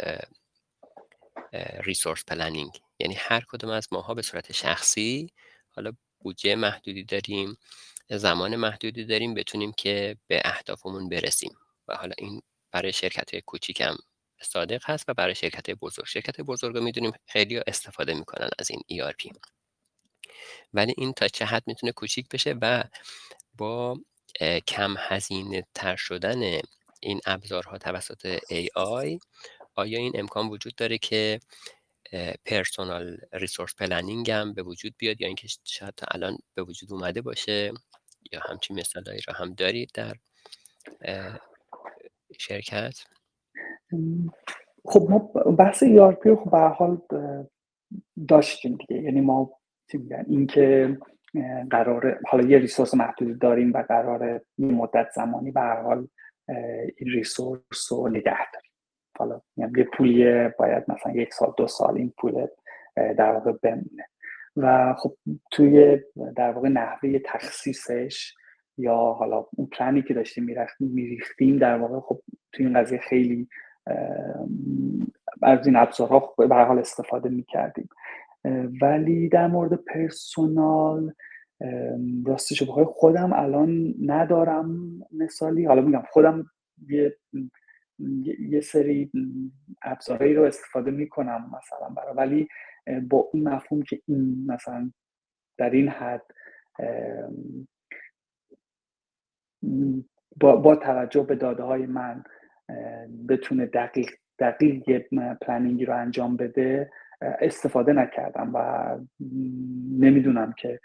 Resource Planning، یعنی هر کدوم از ماها به صورت شخصی حالا بودجه محدودی داریم، زمان محدودی داریم، بتونیم که به اهدافمون برسیم و حالا این برای شرکت‌های کوچیک هم صادق هست و برای شرکت‌های بزرگ. شرکت‌های بزرگ میدونیم خیلی استفاده میکنن از این ERP، ولی این تا چه حد میتونه کوچیک بشه و با کم هزینه تر شدن این ابزارها توسط AI آیا این امکان وجود داره که پرسونال ریسورس پلنینگ هم به وجود بیاد، یا اینکه شاید تا الان به وجود اومده باشه، یا همچین مثالایی رو هم دارید در شرکت؟ خب ما بحث ERP رو خب به هر حال داشتیم دیگه، یعنی ما چی میگن این که قراره حالا یه ریسورس محدودی داریم و قراره یه مدت زمانی به هر حال این ریسورس رو نگه داریم. حالا یه پولیه باید مثلا 1 سال 2 سال این پول در واقع بمونه و خب توی در واقع نحوه تخصیصش یا حالا اون پلانی که داشتیم میریختیم در واقع خب توی این قضیه خیلی از این ابزارها به هر حال استفاده می‌کردیم. ولی در مورد پرسونال راستش بخوای خودم الان ندارم مثالی. حالا میگم خودم یه سری ابزارهایی رو استفاده میکنم مثلا ولی با اون مفهوم که این مثلا در این حد با توجه به داده های من بتونه دقیق یه پلنینگی رو انجام بده، استفاده نکردم و نمیدونم که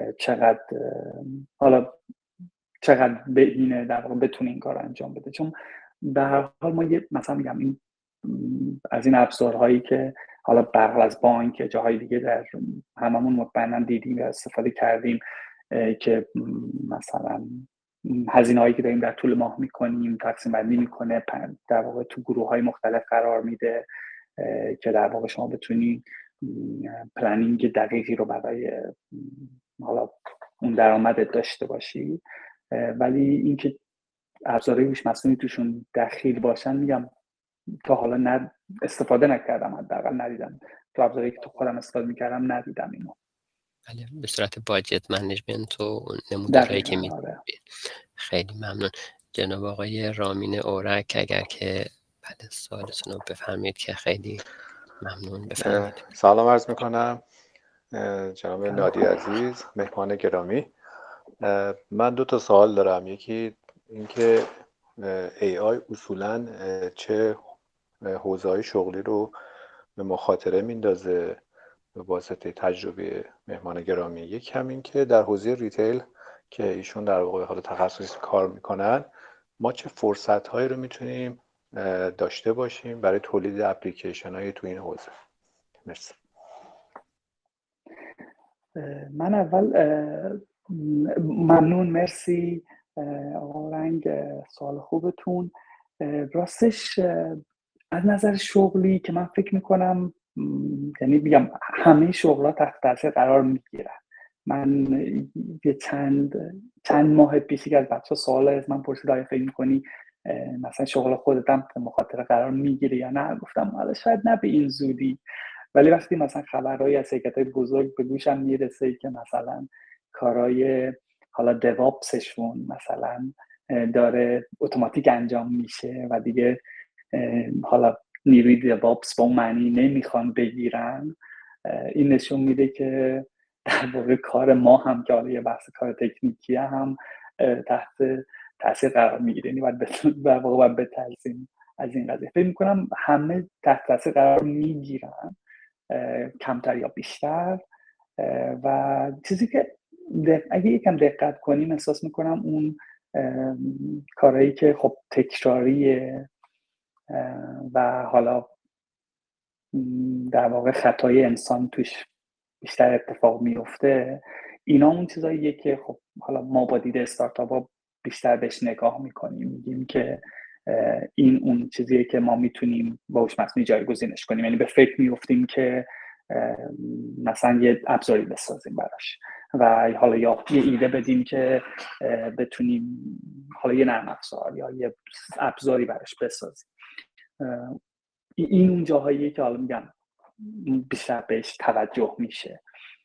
چقدر بهینه در واقع بتونه این کار انجام بده. چون به هر حال ما مثلا میگم این از این ابزارهایی که حالا برخلاف از بانک جاهای دیگه در هممون مطمئنا دیدیم و استفاده کردیم که مثلا هزینه‌هایی که داریم در طول ماه میکنیم تقسیم بندی میکنه، در واقع تو گروه‌های مختلف قرار میده که در واقع شما بتونید پلنینگ دقیقی رو برای حالا اون درآمدت داشته باشی. ولی اینکه ابزارهای هوش مصنوعی توشون دخیل باشن، میگم تا حالا استفاده نکردم، حداقل ندیدم. تو ابزاری که تو خودم استفاده میکردم ندیدم اینو. بله، به صورت باجت منیجمنت و نمودارهایی که خیلی ممنون. جناب آقای رامین اورک اگر که بعد سوالتون رو بفرمایید که خیلی ممنون. بفرمایید. سلام عرض میکنم جناب نادی عزیز، مهمان گرامی. من 2 سوال دارم. یکی اینکه AI اصولاً چه حوزه‌های شغلی رو به مخاطره میندازه به واسطه تجربه مهمان گرامی. یک همین که در حوزه ریتیل که ایشون در واقع حالا تخصصی کار میکنن، ما چه فرصت‌هایی رو میتونیم داشته باشیم برای تولید اپلیکیشن‌های تو این حوزه؟ مرسی. من اول ممنون، مرسی آقا رنگ، سوال خوبتون. راستش از نظر شغلی که من فکر میکنم، یعنی بگم همه شغلات تحت تاثیر قرار میگیرن. من یه چند ماه پیشی که از بچه‌ها سوال از من پرسید آیا فکر میکنی مثلا شغل خودت هم به مخاطره قرار میگیره یا نه؟ گفتم حالا شاید نه به این زودی، ولی وقتی مثلا خبرهایی از شرکت‌های بزرگ به گوشم میرسه که مثلا کارهای حالا دیوآپسشون مثلا داره اتوماتیک انجام میشه و دیگه حالا نیروی دیوآپس با اون معنی نمیخوان بگیرن، این نشون میده که در واقع کار ما هم که حالا یه بحث کار تکنیکی هم تحت تاثیر قرار میگیره. یعنی در واقع باید بترسیم از این قضیه. فکر میکنم همه تحت تاثیر قرار میگیرن، کمتر یا بیشتر. و چیزی که اگه یکم دقت کنیم احساس میکنم اون کارهایی که خب تکراریه و حالا در واقع خطای انسان توش بیشتر اتفاق میفته، اینا اون چیزاییه که خب حالا ما با دید استارتاپ ها بیشتر بهش نگاه میکنیم، میگیم که این اون چیزیه که ما میتونیم با هوش مصنوعی جایگزینش کنیم. یعنی به فکر میفتیم که مثلا یه ابزاری بسازیم براش و حالا یا یه ایده بدیم که بتونیم حالا یه نرم افزار یا یه ابزاری براش بسازیم. این اون جاهاییه که حالا میگم بیشتر بهش توجه میشه.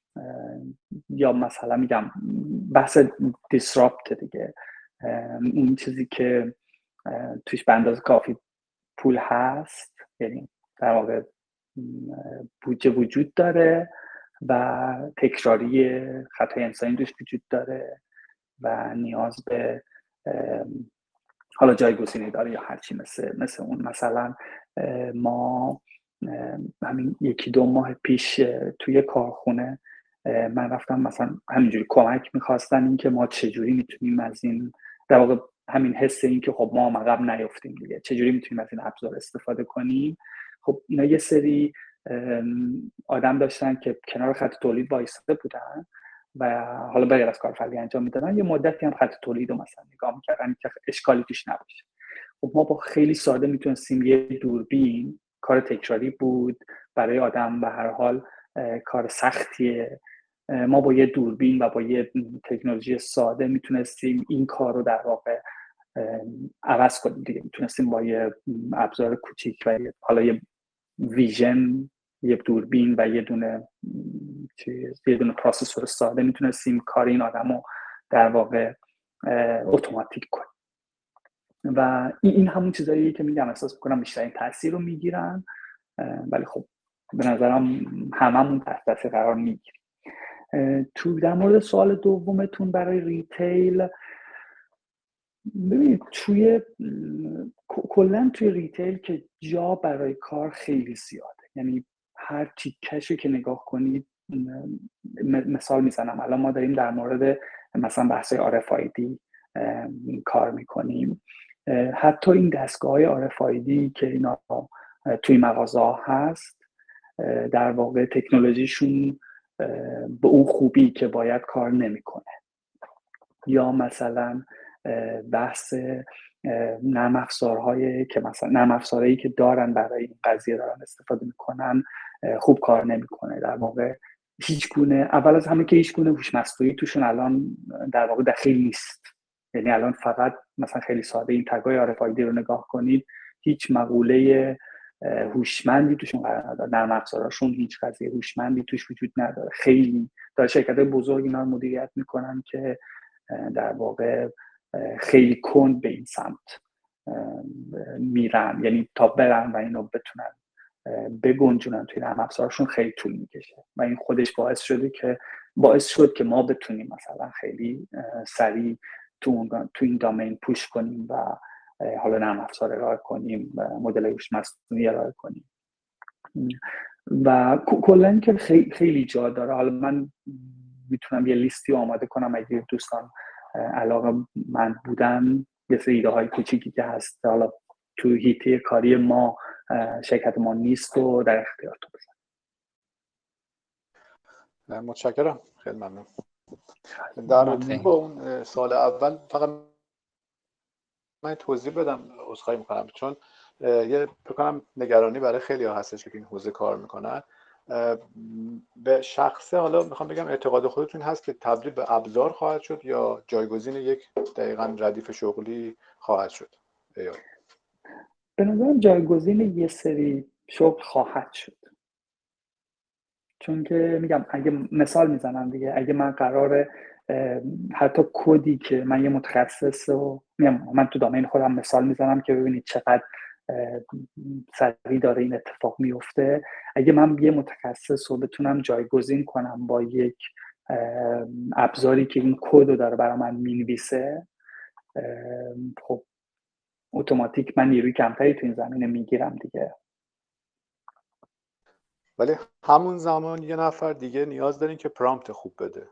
یا مثلا میگم بحث دیسراپت دیگه، اون چیزی که توش به اندازه کافی پول هست، یعنی در واقع بودجه وجود داره و تکراری خطای انسانی توش وجود داره و نیاز به حالا جایگزینی داره یا هرچی مثل اون. مثلا ما همین 1-2 ماه پیش توی کارخونه من رفتم مثلا همینجوری کمک میخواستن این که ما چجوری میتونیم از این در واقع همین حس این که خب ما عقب نیفتیم دیگه، چجوری میتونیم از این ابزار استفاده کنیم. خب اینا یه سری آدم داشتن که کنار خط تولید وایساده بودن و حالا بغیر از کار فردی انجام میدادن، یه مدتی هم خط تولید رو مثلا نگاه میکردن که اشکالی توش نباشه. خب ما با خیلی ساده میتونستیم یه دوربین، کار تکراری بود برای آدم به هر حال کار سختیه، ما با یه دوربین و با یه تکنولوژی ساده میتونستیم این کار رو در واقع عوض کنیم دیگه. میتونستیم با یه ابزار کوچیک و حالا یه ویژن، یه دوربین و یه دونه پروسسور ساده میتونستیم کار این آدم رو در واقع اتوماتیک کنیم. و این همون چیزاییه که میگم احساس میکنم بیشترین تاثیر رو میگیرن، ولی خب به نظرم هممون تحت تاثیر قرار میگیریم. تو در مورد سوال دومتون برای ریتیل، ببینید کلا توی ریتیل که جا برای کار خیلی زیاده، یعنی هر تیکشی که نگاه کنید، مثال میزنم الان ما داریم در مورد مثلا بحث RFID کار میکنیم. حتی این دستگاه RFID که اینا توی مغازه ها هست، در واقع تکنولوژیشون به اون خوبی که باید کار نمیکنه. یا مثلا بحث نرم افزارهایی که مثلا نرم افزارهایی که دارن برای این قضیه دارن استفاده میکنن خوب کار نمیکنه. در واقع هیچ گونه، اول از همه که هیچ گونه هوش مصنوعی توشون الان در واقع دخیل نیست. یعنی الان فقط مثلا خیلی ساده این تگای RFID رو نگاه کنید، هیچ مقوله هوشمندی توشون قرار نداره. نرم افزاراشون هیچ قضیه هوشمندی توش وجود نداره. خیلی داره شرکت‌های بزرگ اینا رو مدیریت میکنن که در واقع خیلی کند به این سمت میرن، یعنی تا برن و اینو بتونن بگنجونن توی نرم افزارشون خیلی طول میکشه و این خودش باعث شد که ما بتونیم مثلا خیلی سریع تو این دامین پوش کنیم و حالا نرم افزار ارائه کنیم و مدل هوش مصنوعی ارائه کنیم و کلا که خیلی جا داره. حالا من میتونم یه لیستی آماده کنم اگه دوستان علاقه من بودن، یه سری ایده های کوچیکی که هست حالا تو حیطه کاری ما شرکت ما نیست و در اختیارتون بذارم. متشکرم، خیلی ممنون. در رابطه با اون سال اول فقط من توضیح بدم، عذرخواهی میکنم، چون یه بکنم نگرانی برای خیلی ها هستش که این حوزه کار میکنن. به شخصه حالا میخوام بگم اعتقاد خودتون هست که تبدیل به ابزار خواهد شد یا جایگزین یک دقیقاً ردیف شغلی خواهد شد؟ به نظرم جایگزین یه سری شغل خواهد شد، چون که میگم اگه مثال میزنم دیگه، اگه من قراره حتی کدی که من یه متخصص و من تو دامین خودم مثال میزنم که ببینید چقدر سریع داره این اتفاق میفته. اگه من یه متخصص رو بتونم جایگزین کنم با یک ابزاری که این کد رو داره برای من مینویسه، خب اتوماتیک من نیروی کمتری تو این زمینه میگیرم دیگه. ولی همون زمان یه نفر دیگه نیاز دارین که پرامپت خوب بده.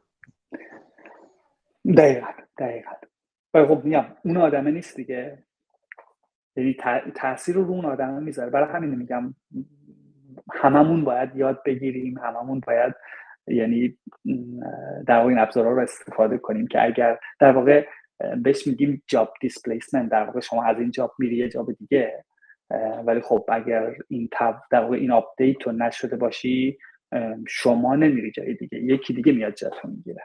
دقیقاً. ولی خب میگم اون آدمه نیست دیگه، یعنی تأثیر رو اون آدمه میذاره. برای همین میگم هممون باید یاد بگیریم، هممون باید یعنی در واقع این ابزارها رو استفاده کنیم که اگر در واقع بهش میگیم جاب دیسپلیسمنت، در واقع شما از این جاب میری یه جاب دیگه، ولی خب اگر این در واقع این آپدیت رو نشده باشی شما نمیری جای دیگه، یکی دیگه میاد جاتو میگیره.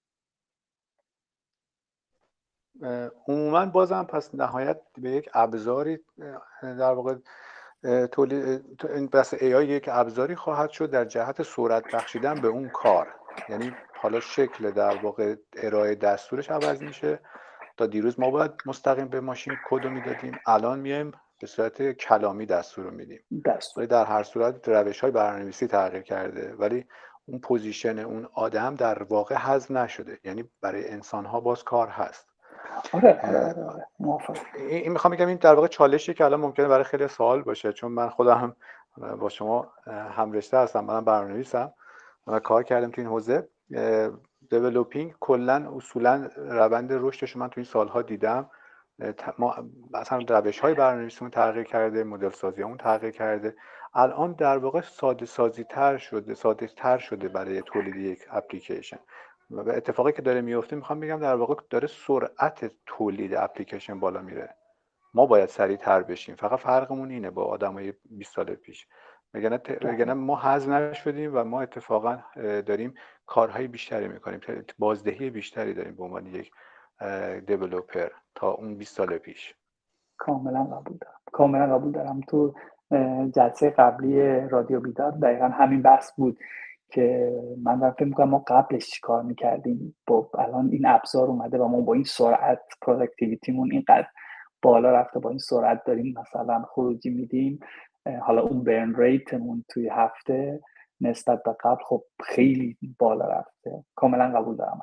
عموما بازم پس نهایت به یک ابزاری در واقع این بحث AI یک ابزاری خواهد شد در جهت سرعت بخشیدن به اون کار. یعنی حالا شکل در واقع ارائه دستورش عوض میشه. تا دیروز ما باید مستقیم به ماشین کد رو میدادیم، الان میایم به صورت کلامی دستور رو میدیم. ولی در هر صورت روش‌های برنامه‌نویسی تغییر کرده، ولی اون پوزیشن اون آدم در واقع حذف نشده. یعنی برای انسان‌ها باز کار هست. آره. این میخوام بگم این در واقع چالشی که الان ممکنه برای خیلی سوال باشه، چون من خودم با شما همرشته هستم، منم برنامه‌نویسم و کار کردم تو این حوزه. دیولپینگ کلا اصولا روند رشدش من تو این سالها دیدم. ما مثلا روش‌های برنامه‌نویسیمون تغییر کرده، مدل سازیمون تغییر کرده. الان در واقع ساده تر شده برای تولید یک اپلیکیشن. و اتفاقی که داره میفته میخوام بگم در واقع داره سرعت تولید اپلیکیشن بالا میره. ما باید سریع‌تر بشیم، فقط فرقمون اینه با آدمای 20 سال پیش. وگرنه ما حذف نشدیم و ما اتفاقا داریم کارهای بیشتری میکنیم، بازدهی بیشتری داریم به عنوان یک دیولپر تا اون 20 سال پیش. کاملا قبول دارم. تو جلسه قبلی رادیو بیدار دقیقا همین بحث بود که من فکر می‌کنم ما قبلش چیکار می‌کردیم. الان این ابزار اومده و ما با این سرعت پروداکتیویتیمون اینقدر بالا رفته، با این سرعت داریم مثلا خروجی میدیم. حالا اون برن ریتمون توی هفته نسبت به قبل خب خیلی بالا رفته. کاملا قبول دارم.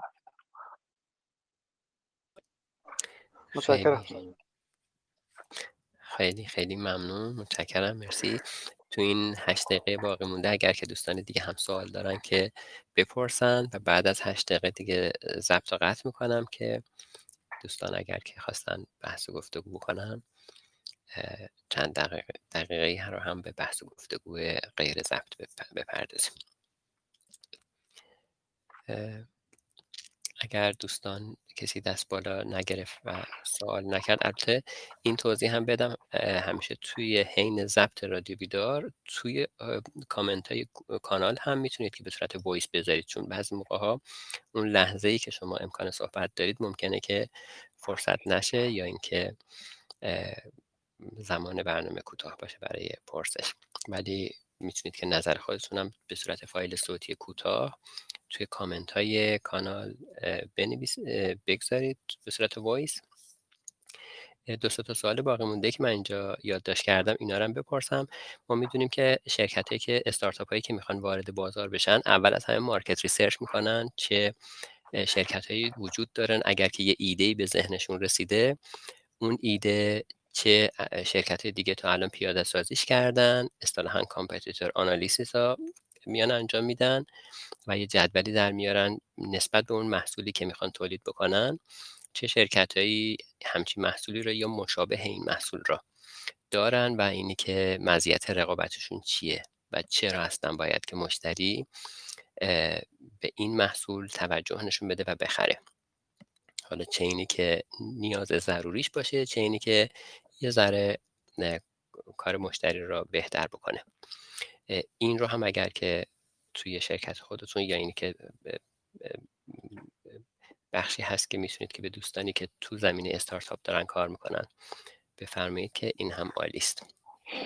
متشکرم. خیلی خیلی ممنون، متشکرم، مرسی. تو این 8 دقیقه باقی مونده اگر که دوستان دیگه هم سوال دارن که بپرسن و بعد از 8 دقیقه دیگه ضبط رو قطع میکنم که دوستان اگر که خواستن بحث و گفتگو بکنن چند دقیقه رو هم به بحث و گفتگو غیر ضبط بپردازیم. اگر دوستان کسی دست بالا نگرفت و سوال نکرد، البته این توضیح هم بدم، همیشه توی حین ضبط رادیو بیدار توی کامنت های کانال هم میتونید که به صورت وایس بذارید، چون بعضی موقع ها اون لحظه ای که شما امکان صحبت دارید ممکنه که فرصت نشه یا اینکه زمان برنامه کوتاه باشه برای پرسش، ولی میتونید که نظر خودتون هم به صورت فایل صوتی کوتاه توی کامنت های کانال بگذارید به صورت وایس. 2 تا سوال باقی مونده که من اینجا یادداشت کردم اینا رو هم بپرسم. ما میدونیم که شرکتایی که استارتاپ هایی که میخوان وارد بازار بشن اول از همه مارکت ریسرچ میکنن، چه شرکت هایی وجود دارن اگر که یه ایده‌ای به ذهنشون رسیده، اون ایده چه شرکت دیگه تا الان پیاده سازیش کردن، اصطلاحاً کامپتیتور آنالیسیس ها میان انجام میدن و یه جدولی در میارن نسبت به اون محصولی که میخوان تولید بکنن چه شرکتایی همچین محصولی رو یا مشابه این محصول را دارن و اینی که مزیت رقابتشون چیه و چرا اصلا باید که مشتری به این محصول توجه نشون بده و بخره. حالا چه اینی که نیاز ضروریش باشه، چه اینی که یه ذره کار مشتری را بهتر بکنه. این رو هم اگر که توی شرکت خودتون یا اینی که بخشی هست که میتونید که به دوستانی که تو زمینه استارتاپ دارن کار میکنن بفرمایید که این هم عالی است.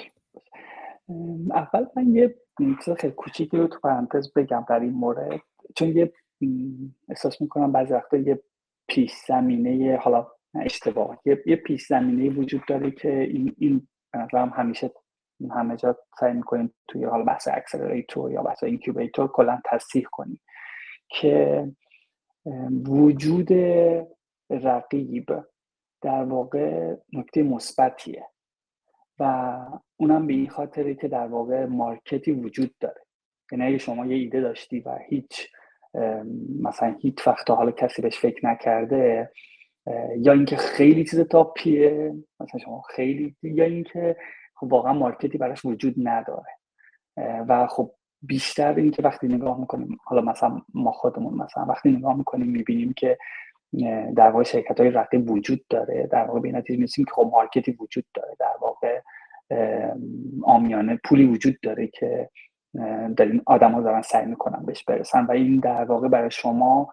اول من یه چیز خیلی کوچیکی رو تو پرانتز بگم در این مورد، چون یه احساس میکنم بعضی وقتا یه پیش زمینه، حالا اشتباه، یه پیش زمینه وجود داره که این به نظرم همیشه همه جا سعی میکنیم توی حالا بحث اکسلراتور یا بحث اینکیوبیتور کلا تصحیح کنیم که وجود رقیب در واقع نکته مثبتیه و اونم به این خاطره که در واقع مارکتی وجود داره. یعنی اگه شما یه ایده داشتی و مثلا هیچ وقت حالا کسی بهش فکر نکرده، یا اینکه خیلی چیز تاپیه مثلا شما خیلی، یا اینکه خب واقعا مارکتی براش وجود نداره و خب بیشتر این که وقتی نگاه میکنیم، حالا مثلا ما خودمون مثلا وقتی نگاه میکنیم میبینیم که در واقع شرکت‌های رقیب وجود داره، در واقع به این نتیجه میرسیم که خب مارکتی وجود داره، در واقع عامیانه پولی وجود داره که دارین آدم‌ها دارن سعی میکنن بهش برسن و این در واقع برای شما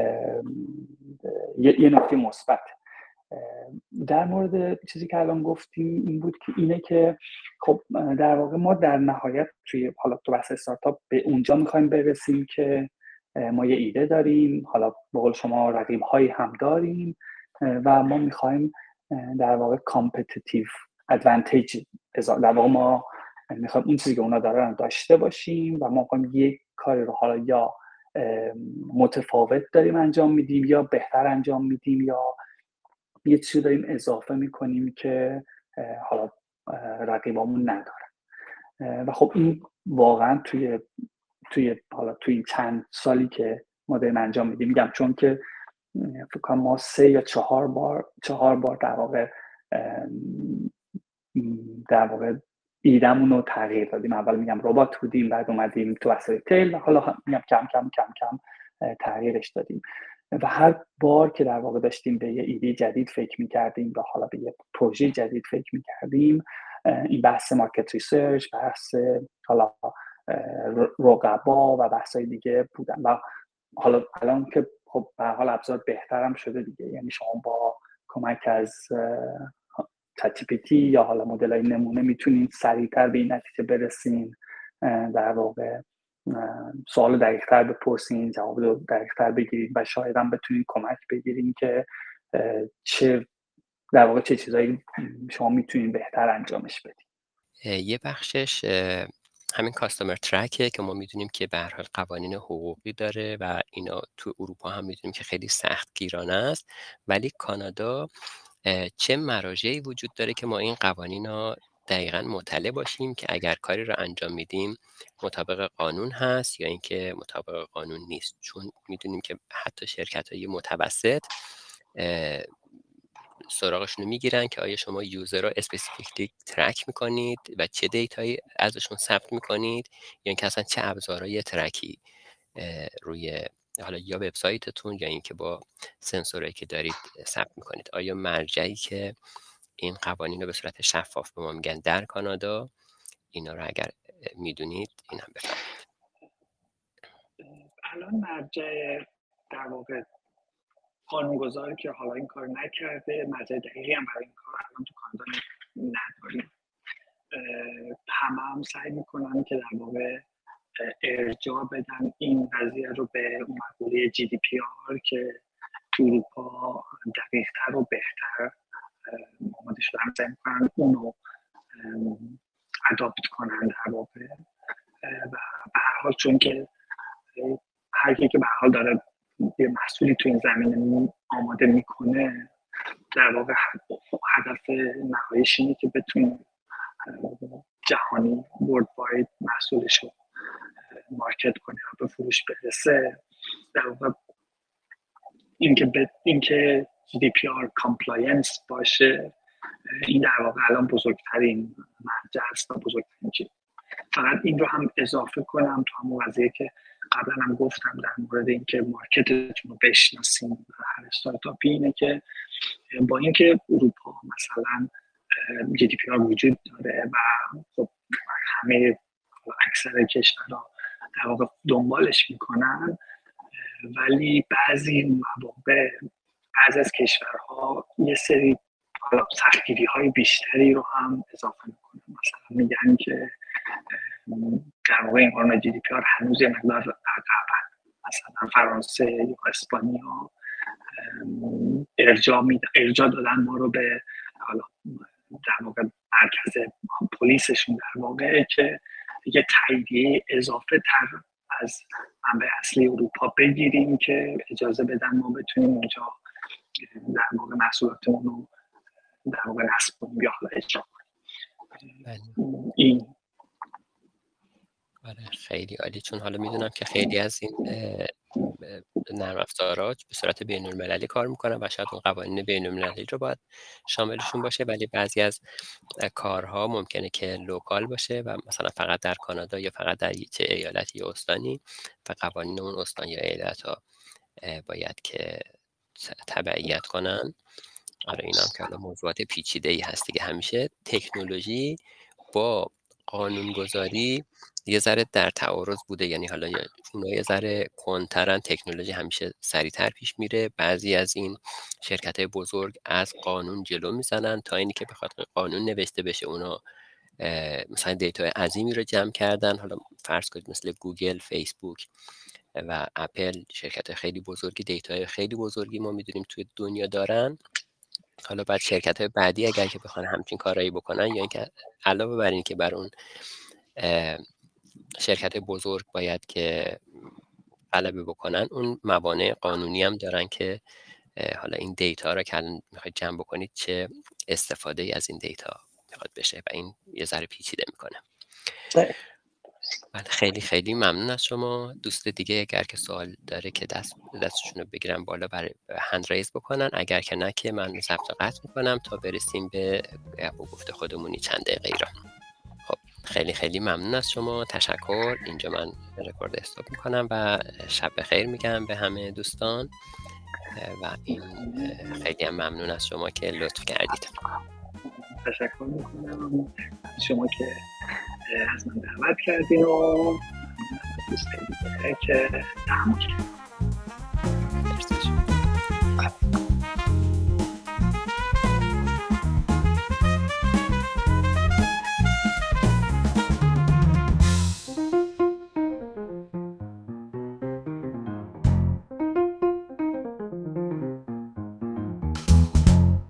یه نکته مثبت. در مورد چیزی که الان گفتیم این بود که اینه که خب در واقع ما در نهایت توی حالا تو بحث استارتاپ به اونجا میخوایم برسیم که ما یه ایده داریم، حالا به قول شما رقیب‌هایی هم داریم و ما میخوایم در واقع کامپتیتیو ادوانتیج، در واقع ما میخوایم اون چیزی که اونا دارن داشته باشیم و ما میخوایم یک کاری رو حالا یا متفاوت داریم انجام میدیم یا بهتر انجام میدیم یا یه چیزی داریم اضافه میکنیم که حالا رقیبامون ندارن. و خب این واقعا توی چند سالی که ما داریم انجام میدیم، میگم چون که فکر کنم ما 3 یا 4 بار در واقع ایدمون رو تغییر دادیم. اول میگم ربات بودیم، بعد اومدیم تو بحث ریتیل و حالا میگم کم کم تغییرش دادیم و هر بار که در واقع داشتیم به یه ایده جدید فکر می‌کردیم و حالا به یه پروژه جدید فکر می‌کردیم، این بحث مارکت ریسرچ، بحث حالا رقبا و بحث‌های دیگه بودن و حالا الان که خب به هر حال ابزار بهترم شده دیگه، یعنی شما با کمک از ChatGPT یا حالا مدل‌های نمونه میتونید سریعتر به این نتیجه برسین، در واقع سوال دقیق‌تر بپرسین، جواب دقیق‌تر بگیرید و شاید هم بتونید کمک بگیرین که در واقع چه چیزایی شما میتونید بهتر انجامش بدید. یه بخشش همین کاستومر ترکه که ما میدونیم که به هر حال قوانین حقوقی داره و اینا تو اروپا هم میدونیم که خیلی سخت گیرانه است، ولی کانادا چه مراجعی وجود داره که ما این قوانین رو دقیقاً مطلع باشیم که اگر کاری را انجام میدیم مطابق قانون هست یا اینکه مطابق قانون نیست، چون میدونیم که حتی شرکت‌های متوسط سراغشون رو میگیرن که آیا شما یوزر رو اسپسیفیکلی ترک میکنید و چه دیتایی ازشون ثبت میکنید یا اینکه اصلا چه ابزارهای ترکی روی حالا یا وبسایتتون یا اینکه با سنسورایی که دارید ثبت میکنید. آیا مرجعی که این قوانین رو به صورت شفاف به ما میگن در کانادا، اینا رو اگر میدونید این هم بفرمایید. الان مرجع در واقع قانونگذاری که حالا این کار نکرده، مرجع دقیقی هم برای این کار الان تو کانادا نداریم. هم سعی میکنن که در واقع ارجاع بدن این قضیه رو به مقوله GDPR که تو اروپا دقیق‌تر و بهتر آماده شدن، سعی میکنن اونو اداپت کنن در واقع. و به هر حال چون که هر کی که به هر حال داره یه محصولی تو این زمینه آماده میکنه، در واقع هدف نهاییش اینه که بتونه جهانی ورلد واید محصولش رو مارکت کنه و به فروش برسه. در واقع اینکه GDPR کامپلاینس باشه، این در واقع الان بزرگترین مرجع است و بزرگترین چیز. فقط این رو هم اضافه کنم تو همون قضیه که قبلا هم گفتم در مورد اینکه مارکتتون رو بشناسیم هر استارتاپی، اینه که با اینکه اروپا مثلا GDPR وجود داره و خب همه اکثر کشورها در واقع دنبالش میکنن، ولی بعضی مواقع بعضی از کشورها یه سری سختگیری های بیشتری رو هم اضافه میکنن. مثلا میگن که در واقع این قانون GDPR هنوز یه مقدار عقبن. مثلا فرانسه یا اسپانیا ارجاع دادن ما رو به حالا در واقع مرکز پلیسشون در واقع که یه تاییدیه اضافه تر از منبع اصلی اروپا بگیریم که اجازه بدن ما بتونیم اونجا در واقع محصولاتمون رو در واقع نصب کنیم یا حالا اجرا کنیم. این خیلی عالی، چون حالا میدونم که خیلی از این نرم افزارها به صورت بین المللی کار میکنن و شاید اون قوانین بین المللی رو باید شاملشون باشه، ولی بعضی از کارها ممکنه که لوکال باشه و مثلا فقط در کانادا یا فقط در چه ایالتی یا استانی و قوانین اون استان یا ایالت ها باید که تبعیت کنن. آره این هم که حالا موضوعات پیچیده‌ای هست دیگه. همیشه تکنولوژی با قانونگذاری یه ذره در تعارض بوده، یعنی حالا اونا یه ذره کنترن، تکنولوژی همیشه سریعتر پیش میره. بعضی از این شرکت‌های بزرگ از قانون جلو میزنن تا اینی که بخواد قانون نوشته بشه اونا مثلا دیتای عظیمی رو جمع کردن. حالا فرض کنید مثل گوگل، فیسبوک و اپل، شرکت خیلی بزرگی، دیتای خیلی بزرگی ما میدونیم توی دنیا دارن. حالا بعد شرکت‌های بعدی اگر که بخوان همچین کارایی بکنن یا اینکه علاوه بر این که بر اون شرکت بزرگ باید که غلبه بکنن، اون موانع قانونی هم دارن که حالا این دیتا رو که الان میخواید جمع بکنید چه استفاده ای از این دیتا میخواد بشه و این یه ذره پیچیده میکنه. خیلی خیلی ممنون از شما. دوست دیگه اگر که سوال داره که دستشون رو بگیرن بالا برای هند ریز بکنن، اگر که نه که من ضبط قطع میکنم تا برسیم به گفته خودمونی چند دقیقه را. خب خیلی خیلی ممنون از شما، تشکر. اینجا من رکورد استاپ میکنم و شب بخیر میگم به همه دوستان و این خیلی هم ممنون از شما که لطف کردید. تشکر میکنم شما که از من دعوت کردین و دوست دیگه که تحمل کردین.